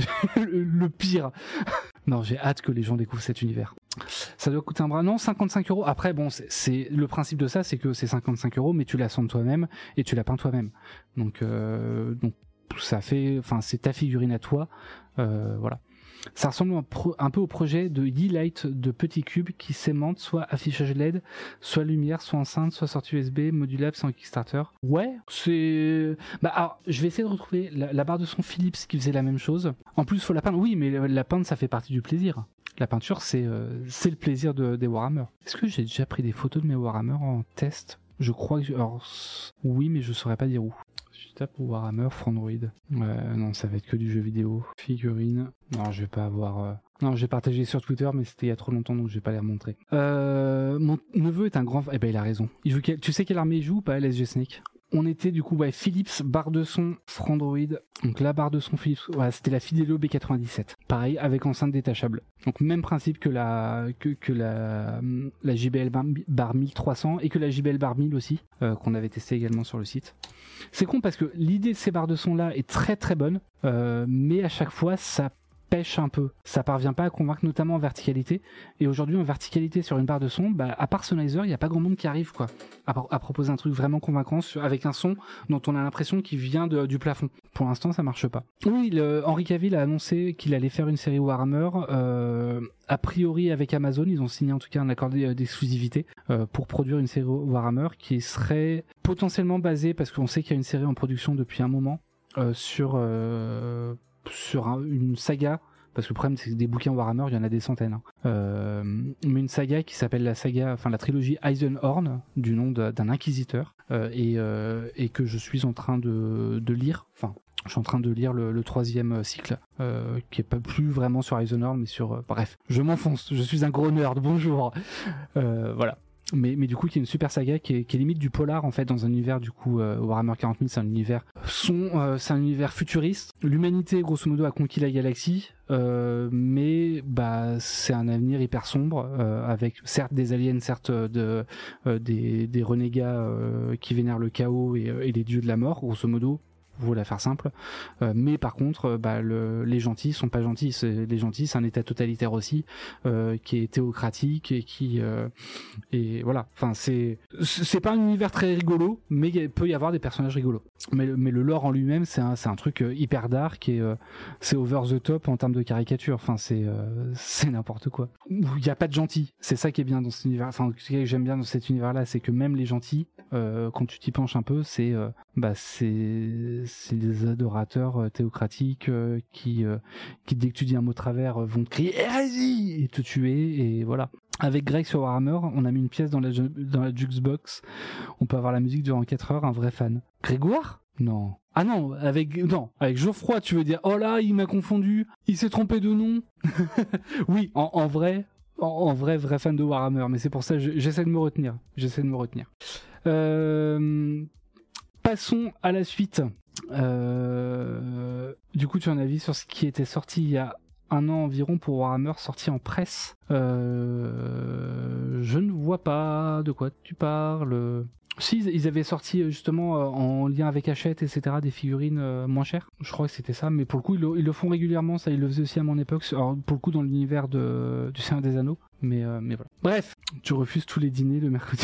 le, le pire. Non, j'ai hâte que les gens découvrent cet univers. Ça doit coûter un bras, non, cinquante-cinq euros. Après, bon, c'est, c'est le principe de ça, c'est que c'est cinquante-cinq euros, mais tu la sondes toi-même et tu la peins toi-même. Donc, euh, donc ça fait, enfin, c'est ta figurine à toi, euh, voilà. Ça ressemble un, pro, un peu au projet de Yeelight de petits cubes qui s'aimantent, soit affichage L E D, soit lumière, soit enceinte, soit sortie U S B, modulable sans Kickstarter. Ouais, c'est... Bah alors, je vais essayer de retrouver la, la barre de son Philips qui faisait la même chose. En plus, faut la peindre. Oui, mais la peindre, ça fait partie du plaisir. La peinture, c'est, euh, c'est le plaisir de, des Warhammer. Est-ce que j'ai déjà pris des photos de mes Warhammer en test? Je crois que... Je... Alors, oui, mais je saurais pas dire où. Je tape Warhammer Frandroid. Ouais, non, ça va être que du jeu vidéo. Figurine. Non, je vais pas avoir... Euh... Non, j'ai partagé sur Twitter, mais c'était il y a trop longtemps, donc je vais pas les remontrer. Euh... Mon neveu est un grand... Eh ben, il a raison. Il joue... Tu sais quelle armée il joue ou pas, L S G Snake? On était du coup, ouais, Philips, barre de son Frandroid. Donc la barre de son Philips, ouais, c'était la Fidelio B quatre-vingt-dix-sept. Pareil, avec enceinte détachable. Donc même principe que la que, que la, la J B L bar, bar mille trois cents et que la J B L bar mille aussi, euh, qu'on avait testé également sur le site. C'est con parce que l'idée de ces barres de son là est très très bonne, euh, mais à chaque fois ça pêche un peu. Ça parvient pas à convaincre, notamment en verticalité. Et aujourd'hui, en verticalité sur une barre de son, bah, à part Sennheiser, il n'y a pas grand monde qui arrive, quoi, à, à proposer un truc vraiment convaincant sur, avec un son dont on a l'impression qu'il vient de, du plafond. Pour l'instant, ça marche pas. Oui, le, Henry Cavill a annoncé qu'il allait faire une série Warhammer. Euh, a priori, avec Amazon, ils ont signé en tout cas un accord d'exclusivité euh, pour produire une série Warhammer qui serait potentiellement basée, parce qu'on sait qu'il y a une série en production depuis un moment, euh, sur... Euh, sur un, une saga, parce que le problème c'est que des bouquins Warhammer il y en a des centaines, hein. euh, mais une saga qui s'appelle la saga, enfin la trilogie Eisenhorn, du nom de, d'un inquisiteur, euh, et, euh, et que je suis en train de, de lire, enfin je suis en train de lire le, le troisième cycle, euh, qui est pas plus vraiment sur Eisenhorn mais sur, euh, bref, je m'enfonce, je suis un gros nerd, bonjour, euh, voilà. Mais, mais du coup, qui est une super saga qui est, qui est limite du polar en fait, dans un univers du coup euh, Warhammer quarante mille, c'est un univers son, euh, c'est un univers futuriste. L'humanité grosso modo a conquis la galaxie, euh, mais bah c'est un avenir hyper sombre euh, avec certes des aliens, certes de euh, des, des renégats euh, qui vénèrent le chaos et, et les dieux de la mort grosso modo. Vous la faire simple, euh, mais par contre, bah, le, les gentils sont pas gentils. C'est, les gentils, c'est un État totalitaire aussi, euh, qui est théocratique et qui euh, et voilà. Enfin, c'est c'est pas un univers très rigolo, mais il peut y avoir des personnages rigolos. Mais le, mais le lore en lui-même, c'est un c'est un truc hyper dark et euh, c'est over the top en termes de caricature. Enfin, c'est euh, c'est n'importe quoi. Il y a pas de gentils. C'est ça qui est bien dans cet univers. Enfin, ce que j'aime bien dans cet univers-là, c'est que même les gentils, euh, quand tu t'y penches un peu, c'est euh, bah c'est c'est des adorateurs euh, théocratiques euh, qui, euh, qui, dès que tu dis un mot travers, euh, vont te crier hérésie et te tuer, et voilà. Avec Greg sur Warhammer, on a mis une pièce dans la, dans la Juxbox. On peut avoir la musique durant quatre heures, un vrai fan. Grégoire ? Non. Ah non, avec, non, avec Geoffroy, tu veux dire, oh là, il m'a confondu, il s'est trompé de nom. Oui, en, en vrai, en, en vrai, vrai fan de Warhammer, mais c'est pour ça que j'essaie de me retenir. J'essaie de me retenir. Euh... Passons à la suite. Euh, du coup, tu as un avis sur ce qui était sorti il y a un an environ pour Warhammer, sorti en presse. Euh, je ne vois pas de quoi tu parles. Si, ils avaient sorti justement euh, en lien avec Hachette, et cetera, des figurines euh, moins chères. Je crois que c'était ça, mais pour le coup, ils le, ils le font régulièrement. Ça, ils le faisaient aussi à mon époque. Alors, pour le coup, dans l'univers de, du Seigneur des Anneaux. Mais, euh, mais voilà. Bref, tu refuses tous les dîners le mercredi.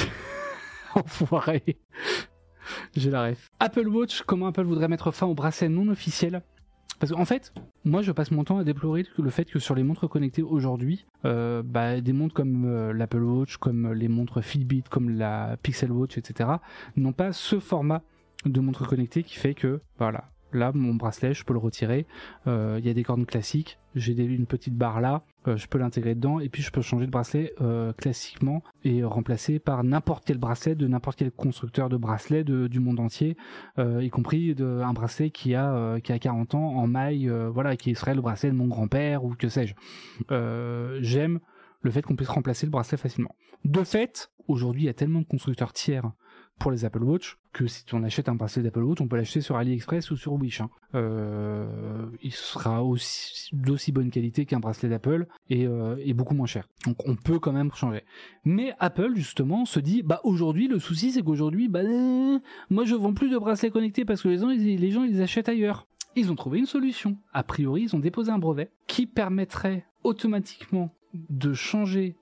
Enfoiré. J'ai la ref. Apple Watch, comment Apple voudrait mettre fin au bracelet non officiel? Parce qu'en fait, moi je passe mon temps à déplorer le fait que sur les montres connectées aujourd'hui, euh, bah, des montres comme euh, l'Apple Watch, comme les montres Fitbit, comme la Pixel Watch, et cetera, n'ont pas ce format de montre connectée qui fait que, voilà, là mon bracelet, je peux le retirer, il euh, y a des cornes classiques, j'ai des, une petite barre là, euh, je peux l'intégrer dedans, et puis je peux changer de bracelet euh, classiquement et remplacer par n'importe quel bracelet de n'importe quel constructeur de bracelet de, du monde entier, euh, y compris de, un bracelet qui a, euh, qui a quarante ans en maille, euh, voilà, qui serait le bracelet de mon grand-père ou que sais-je. Euh, j'aime le fait qu'on puisse remplacer le bracelet facilement. De fait, aujourd'hui il y a tellement de constructeurs tiers pour les Apple Watch que si on achète un bracelet d'Apple Watch, on peut l'acheter sur AliExpress ou sur Wish. Hein. Euh, il sera aussi d'aussi bonne qualité qu'un bracelet d'Apple et, euh, et beaucoup moins cher. Donc on peut quand même changer. Mais Apple justement se dit, bah aujourd'hui le souci c'est qu'aujourd'hui, bah euh, moi je vends plus de bracelets connectés parce que les gens ils, les gens ils les achètent ailleurs. Ils ont trouvé une solution. A priori ils ont déposé un brevet qui permettrait automatiquement de changer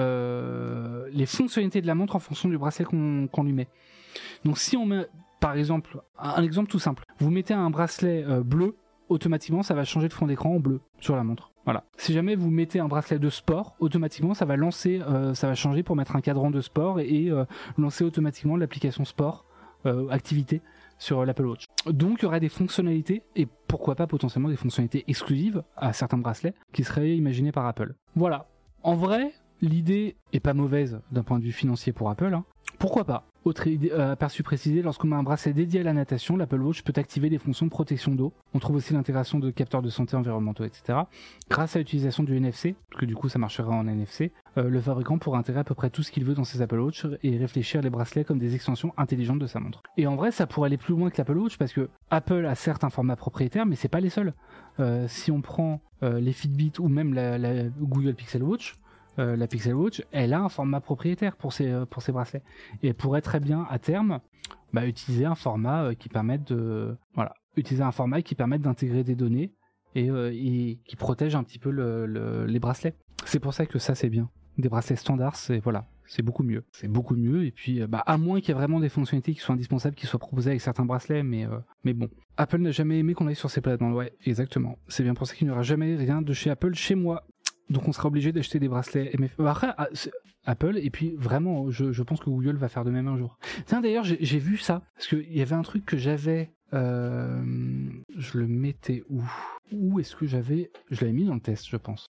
Euh, les fonctionnalités de la montre en fonction du bracelet qu'on, qu'on lui met. Donc si on met, par exemple, un exemple tout simple, vous mettez un bracelet euh, bleu, automatiquement ça va changer le fond d'écran en bleu sur la montre. Voilà. Si jamais vous mettez un bracelet de sport, automatiquement ça va lancer, euh, ça va changer pour mettre un cadran de sport et, et euh, lancer automatiquement l'application sport, euh, activité sur l'Apple Watch. Donc il y aurait des fonctionnalités et pourquoi pas potentiellement des fonctionnalités exclusives à certains bracelets qui seraient imaginées par Apple. Voilà. En vrai, l'idée est pas mauvaise d'un point de vue financier pour Apple. Hein. Pourquoi pas? Autre idée, euh, aperçu précisé, lorsqu'on met un bracelet dédié à la natation, l'Apple Watch peut activer des fonctions de protection d'eau. On trouve aussi l'intégration de capteurs de santé environnementaux, et cetera. Grâce à l'utilisation du N F C, parce que du coup ça marchera en N F C, euh, le fabricant pourra intégrer à peu près tout ce qu'il veut dans ses Apple Watch et réfléchir les bracelets comme des extensions intelligentes de sa montre. Et en vrai, ça pourrait aller plus loin que l'Apple Watch, parce que Apple a certes un format propriétaire, mais c'est pas les seuls. Euh, si on prend euh, les Fitbit ou même la, la Google Pixel Watch, Euh, la Pixel Watch, elle a un format propriétaire pour ses, euh, pour ses bracelets. Et elle pourrait très bien, à terme, bah, utiliser un format euh, qui permette de, voilà, utiliser un format qui permette d'intégrer des données et, euh, et qui protège un petit peu le, le, les bracelets. C'est pour ça que ça, c'est bien. Des bracelets standards, c'est, voilà, c'est beaucoup mieux. C'est beaucoup mieux. Et puis, euh, bah, à moins qu'il y ait vraiment des fonctionnalités qui soient indispensables, qui soient proposées avec certains bracelets, mais, euh, mais bon. Apple n'a jamais aimé qu'on aille sur ses plates-bandes. Ouais, exactement. C'est bien pour ça qu'il n'y aura jamais rien de chez Apple chez moi. Donc on sera obligé d'acheter des bracelets M F. Après, Apple, et puis vraiment, je, je pense que Google va faire de même un jour. Tiens, d'ailleurs, j'ai, j'ai vu ça, parce qu'il y avait un truc que j'avais... Euh, je le mettais où? Où est-ce que j'avais... Je l'avais mis dans le test, je pense.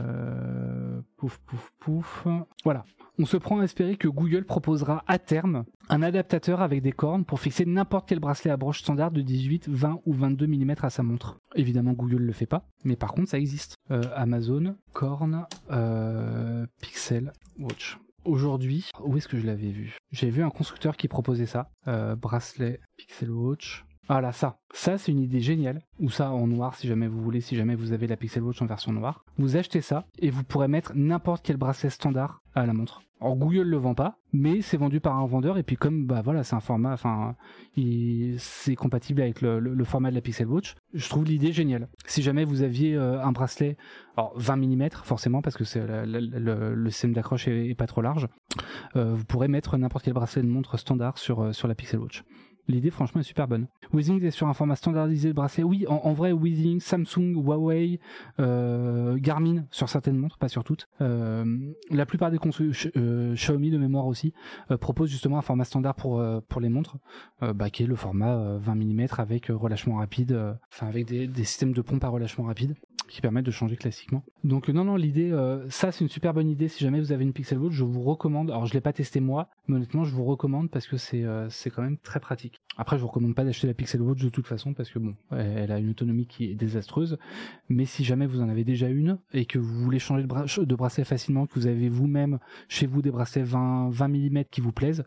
Euh, pouf, pouf, pouf... Voilà. On se prend à espérer que Google proposera à terme un adaptateur avec des cornes pour fixer n'importe quel bracelet à broche standard de dix-huit, vingt ou vingt-deux millimètres à sa montre. Évidemment, Google le fait pas, mais par contre, ça existe. Euh, Amazon, corne, euh, Pixel Watch. Aujourd'hui, où est-ce que je l'avais vu? J'ai vu un constructeur qui proposait ça. Euh, bracelet Pixel Watch. Ah là, ça. Ça, c'est une idée géniale. Ou ça en noir, si jamais vous voulez, si jamais vous avez la Pixel Watch en version noire. Vous achetez ça et vous pourrez mettre n'importe quel bracelet standard à la montre. Alors Google le vend pas, mais c'est vendu par un vendeur et puis comme bah voilà c'est un format, enfin il, c'est compatible avec le, le, le format de la Pixel Watch. Je trouve l'idée géniale. Si jamais vous aviez euh, un bracelet, alors vingt millimètres forcément parce que c'est la, la, la, le système d'accroche est, est pas trop large, euh, vous pourrez mettre n'importe quel bracelet de montre standard sur euh, sur la Pixel Watch. L'idée franchement est super bonne. Withings est sur un format standardisé de bracelet. Oui, en, en vrai, Withings, Samsung, Huawei, euh, Garmin sur certaines montres, pas sur toutes. Euh, la plupart des constructeurs, euh, Xiaomi de mémoire aussi, euh, proposent justement un format standard pour euh, pour les montres, euh, bah, qui est le format euh, vingt millimètres avec euh, relâchement rapide, euh, enfin avec des, des systèmes de pompe à relâchement rapide qui permettent de changer classiquement. Donc non non l'idée, euh, ça c'est une super bonne idée. Si jamais vous avez une Pixel Watch, je vous recommande. Alors je l'ai pas testé moi, mais honnêtement je vous recommande parce que c'est euh, c'est quand même très pratique. Après, je vous recommande pas d'acheter la Pixel Watch de toute façon parce que bon, elle a une autonomie qui est désastreuse. Mais si jamais vous en avez déjà une et que vous voulez changer de, bra- de bracelet facilement, que vous avez vous-même chez vous des bracelets vingt millimètres qui vous plaisent,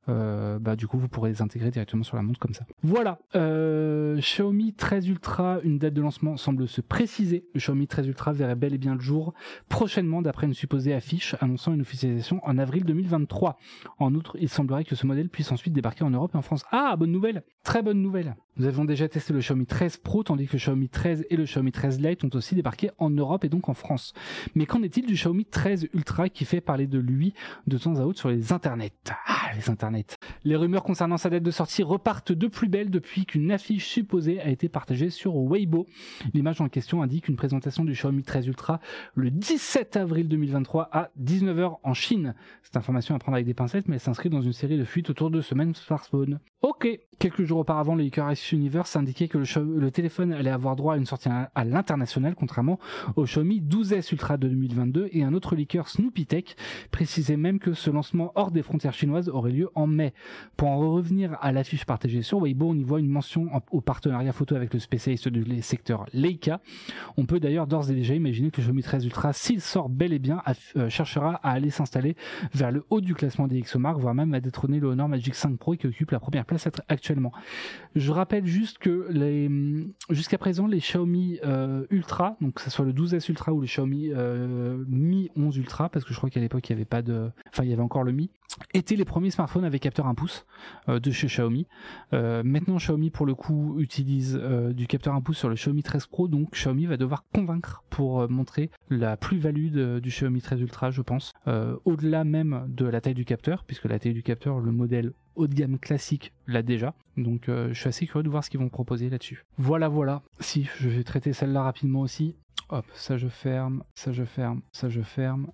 euh, bah du coup vous pourrez les intégrer directement sur la montre comme ça. Voilà, euh, Xiaomi treize Ultra, une date de lancement semble se préciser. Le Xiaomi treize Ultra verrait bel et bien le jour prochainement d'après une supposée affiche annonçant une officialisation en avril deux mille vingt-trois. En outre, il semblerait que ce modèle puisse ensuite débarquer en Europe et en France. Ah, bonne nouvelle, très bonne nouvelle. Nous avons déjà testé le Xiaomi treize Pro, tandis que le Xiaomi treize et le Xiaomi treize Lite ont aussi débarqué en Europe et donc en France. Mais qu'en est-il du Xiaomi treize Ultra qui fait parler de lui de temps à autre sur les internets? Ah, les internets. Les rumeurs concernant sa date de sortie repartent de plus belle depuis qu'une affiche supposée a été partagée sur Weibo. L'image en question indique une présentation du Xiaomi treize Ultra le dix-sept avril deux mille vingt-trois à dix-neuf heures en Chine. Cette information à prendre avec des pincettes, mais elle s'inscrit dans une série de fuites autour de ce même smartphone. Ok. Quelques jours auparavant, le Leaker Universe indiquait que le, le téléphone allait avoir droit à une sortie à, à l'international, contrairement au Xiaomi douze S Ultra de deux mille vingt-deux, et un autre leaker, Snoopy Tech, précisait même que ce lancement hors des frontières chinoises aurait lieu en mai. Pour en revenir à l'affiche partagée sur Weibo, on y voit une mention en, au partenariat photo avec le spécialiste du secteur Leica. On peut d'ailleurs d'ores et déjà imaginer que le Xiaomi treize Ultra, s'il sort bel et bien, euh, cherchera à aller s'installer vers le haut du classement des Exomark, voire même à détrôner le Honor Magic cinq Pro qui occupe la première place actuellement. Je rappelle juste que les, jusqu'à présent, les Xiaomi euh, Ultra, donc que ce soit le douze S Ultra ou le Xiaomi euh, Mi onze Ultra, parce que je crois qu'à l'époque il y avait pas de, enfin il y avait encore le Mi, étaient les premiers smartphones avec capteur un pouce euh, de chez Xiaomi. Euh, maintenant Xiaomi pour le coup utilise euh, du capteur un pouce sur le Xiaomi treize Pro, donc Xiaomi va devoir convaincre pour euh, montrer la plus-value de, du Xiaomi treize Ultra, je pense, euh, au-delà même de la taille du capteur, puisque la taille du capteur, le modèle haut de gamme classique l'a déjà, donc euh, je suis assez curieux de voir ce qu'ils vont proposer là-dessus. Voilà voilà, si je vais traiter celle-là rapidement aussi. Hop, ça je ferme, ça je ferme, ça je ferme.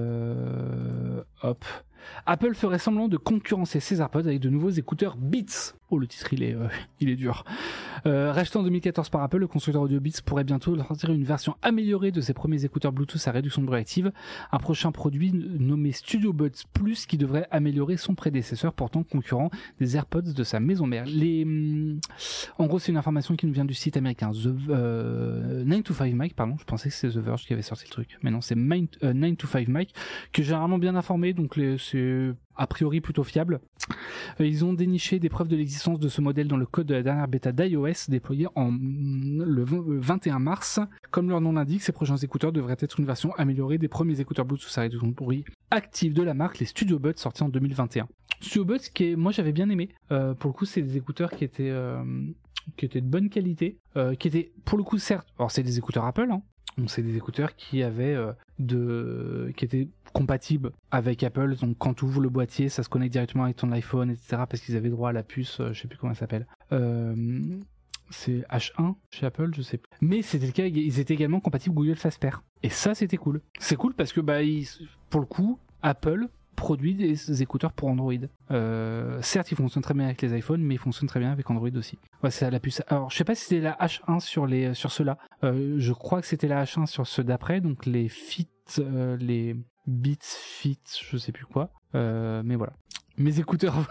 Euh... Hop. Apple ferait semblant de concurrencer ses AirPods avec de nouveaux écouteurs Beats. Oh, le titre, il est, euh, il est dur. Euh, racheté en deux mille quatorze par Apple, le constructeur audio Beats pourrait bientôt sortir une version améliorée de ses premiers écouteurs Bluetooth à réduction de bruit active. Un prochain produit nommé Studio Buds Plus qui devrait améliorer son prédécesseur, pourtant concurrent des AirPods de sa maison mère. Les, hum, en gros, c'est une information qui nous vient du site américain The euh, nine to five Mac, pardon. Je pensais que c'était The Verge qui avait sorti le truc, mais non, c'est euh, nine to five Mac, qui est généralement bien informé, donc les, c'est a priori plutôt fiable. Ils ont déniché des preuves de l'existence de ce modèle dans le code de la dernière bêta d'iOS déployée en le vingt et un mars. Comme leur nom l'indique, ces prochains écouteurs devraient être une version améliorée des premiers écouteurs Bluetooth à réduction de bruit actifs de la marque, les Studio Buds, sortis en deux mille vingt et un. Studio Buds, qui est, moi j'avais bien aimé. Euh, pour le coup, c'est des écouteurs qui étaient euh, qui étaient de bonne qualité, euh, qui étaient pour le coup certes, alors c'est des écouteurs Apple, hein. Donc c'est des écouteurs qui avaient euh, de, qui étaient compatibles avec Apple. Donc quand tu ouvres le boîtier, ça se connecte directement avec ton iPhone, et cetera. Parce qu'ils avaient droit à la puce, euh, je sais plus comment elle s'appelle. Euh, c'est H un chez Apple, je sais plus. Mais c'était le cas, ils étaient également compatibles Google Fastpair. Et ça, c'était cool. C'est cool parce que bah, ils, pour le coup, Apple produit des écouteurs pour Android. Euh, certes, ils fonctionnent très bien avec les iPhones, mais ils fonctionnent très bien avec Android aussi. Ouais, c'est la puce. Alors, je sais pas si c'était la H un sur les sur ceux-là. Euh, je crois que c'était la H un sur ceux d'après, donc les Fit, euh, les Beats Fit, je sais plus quoi. Euh, mais voilà. Mes écouteurs.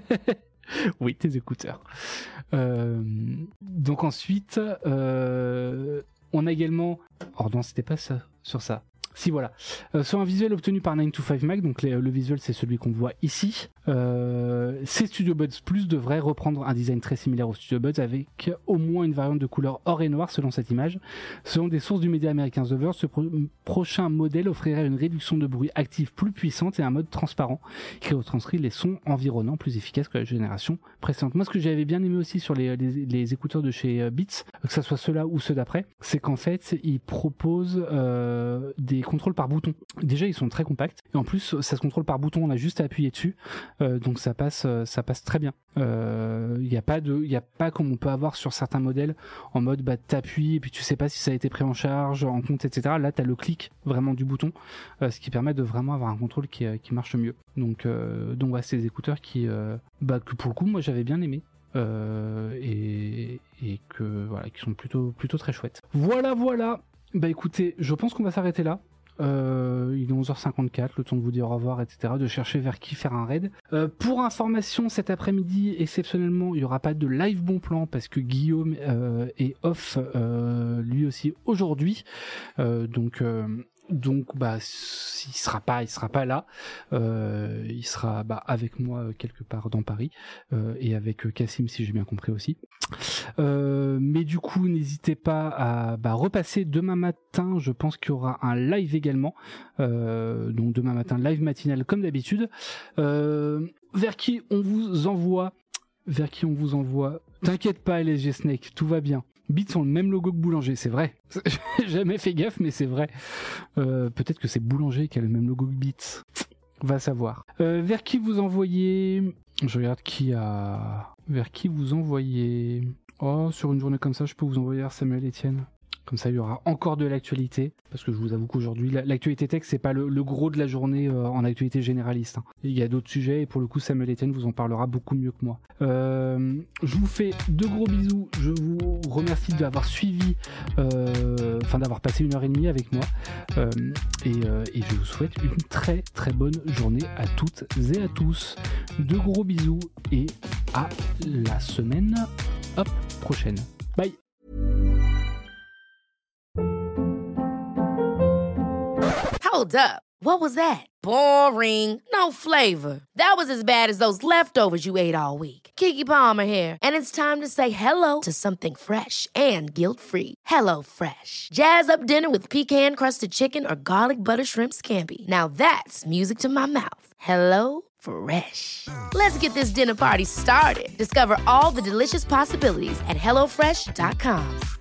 Oui, tes écouteurs. Euh, donc ensuite, euh, on a également. Oh non, c'était pas ça sur ça. Si voilà, euh, sur un visuel obtenu par nine to five Mac, donc les, le visuel c'est celui qu'on voit ici, euh, ces Studio Buds Plus devraient reprendre un design très similaire aux Studio Buds avec au moins une variante de couleur or et noir selon cette image. Selon des sources du média américain The Verge, ce pro- prochain modèle offrirait une réduction de bruit active plus puissante et un mode transparent qui retranscrit les sons environnants plus efficaces que la génération précédente. Moi ce que j'avais bien aimé aussi sur les, les, les écouteurs de chez Beats, que ce soit ceux-là ou ceux d'après, c'est qu'en fait ils proposent euh, des contrôle par bouton. Déjà ils sont très compacts et en plus ça se contrôle par bouton, on a juste à appuyer dessus, euh, donc ça passe euh, ça passe très bien. Il euh, y a pas de il y a pas comme on peut avoir sur certains modèles en mode bah t'appuies et puis tu sais pas si ça a été pris en charge, en compte, etc. Là t'as le clic vraiment du bouton, euh, ce qui permet de vraiment avoir un contrôle qui qui marche mieux. Donc euh, donc ouais, c'est des écouteurs qui euh, bah que pour le coup moi j'avais bien aimé. Euh, et, et que voilà, qui sont plutôt plutôt très chouettes. Voilà voilà. Bah écoutez, je pense qu'on va s'arrêter là. Euh, il est onze heures cinquante-quatre, le temps de vous dire au revoir, et cetera, de chercher vers qui faire un raid. Euh, pour information, cet après-midi, exceptionnellement, il n'y aura pas de live bon plan parce que Guillaume euh, est off euh, lui aussi aujourd'hui. Euh, donc, euh, donc bah il sera pas il sera pas là, euh, il sera bah avec moi quelque part dans Paris euh, et avec Cassim si j'ai bien compris aussi. Euh, mais du coup n'hésitez pas à bah, repasser demain matin, je pense qu'il y aura un live également, euh, donc demain matin live matinal comme d'habitude, euh, vers qui on vous envoie vers qui on vous envoie t'inquiète pas L S G Snake, tout va bien. Beats ont le même logo que Boulanger, c'est vrai. J'ai jamais fait gaffe, mais c'est vrai. Euh, peut-être que c'est Boulanger qui a le même logo que Beats. Va savoir. Euh, vers qui vous envoyez... Je regarde qui a... Vers qui vous envoyez... Oh, sur une journée comme ça, je peux vous envoyer vers Samuel Etienne. Comme ça, il y aura encore de l'actualité. Parce que je vous avoue qu'aujourd'hui, l'actualité tech, c'est pas le, le gros de la journée euh, en actualité généraliste. Hein. Il y a d'autres sujets et pour le coup, Samuel Etienne vous en parlera beaucoup mieux que moi. Euh, je vous fais de gros bisous. Je vous remercie d'avoir suivi, euh, enfin d'avoir passé une heure et demie avec moi. Euh, et, euh, et je vous souhaite une très très bonne journée à toutes et à tous. De gros bisous et à la semaine hop, prochaine. Bye. Hold up. What was that? Boring. No flavor. That was as bad as those leftovers you ate all week. Keke Palmer here, and it's time to say hello to something fresh and guilt-free. Hello Fresh. Jazz up dinner with pecan-crusted chicken or garlic butter shrimp scampi. Now that's music to my mouth. Hello Fresh. Let's get this dinner party started. Discover all the delicious possibilities at hello fresh dot com.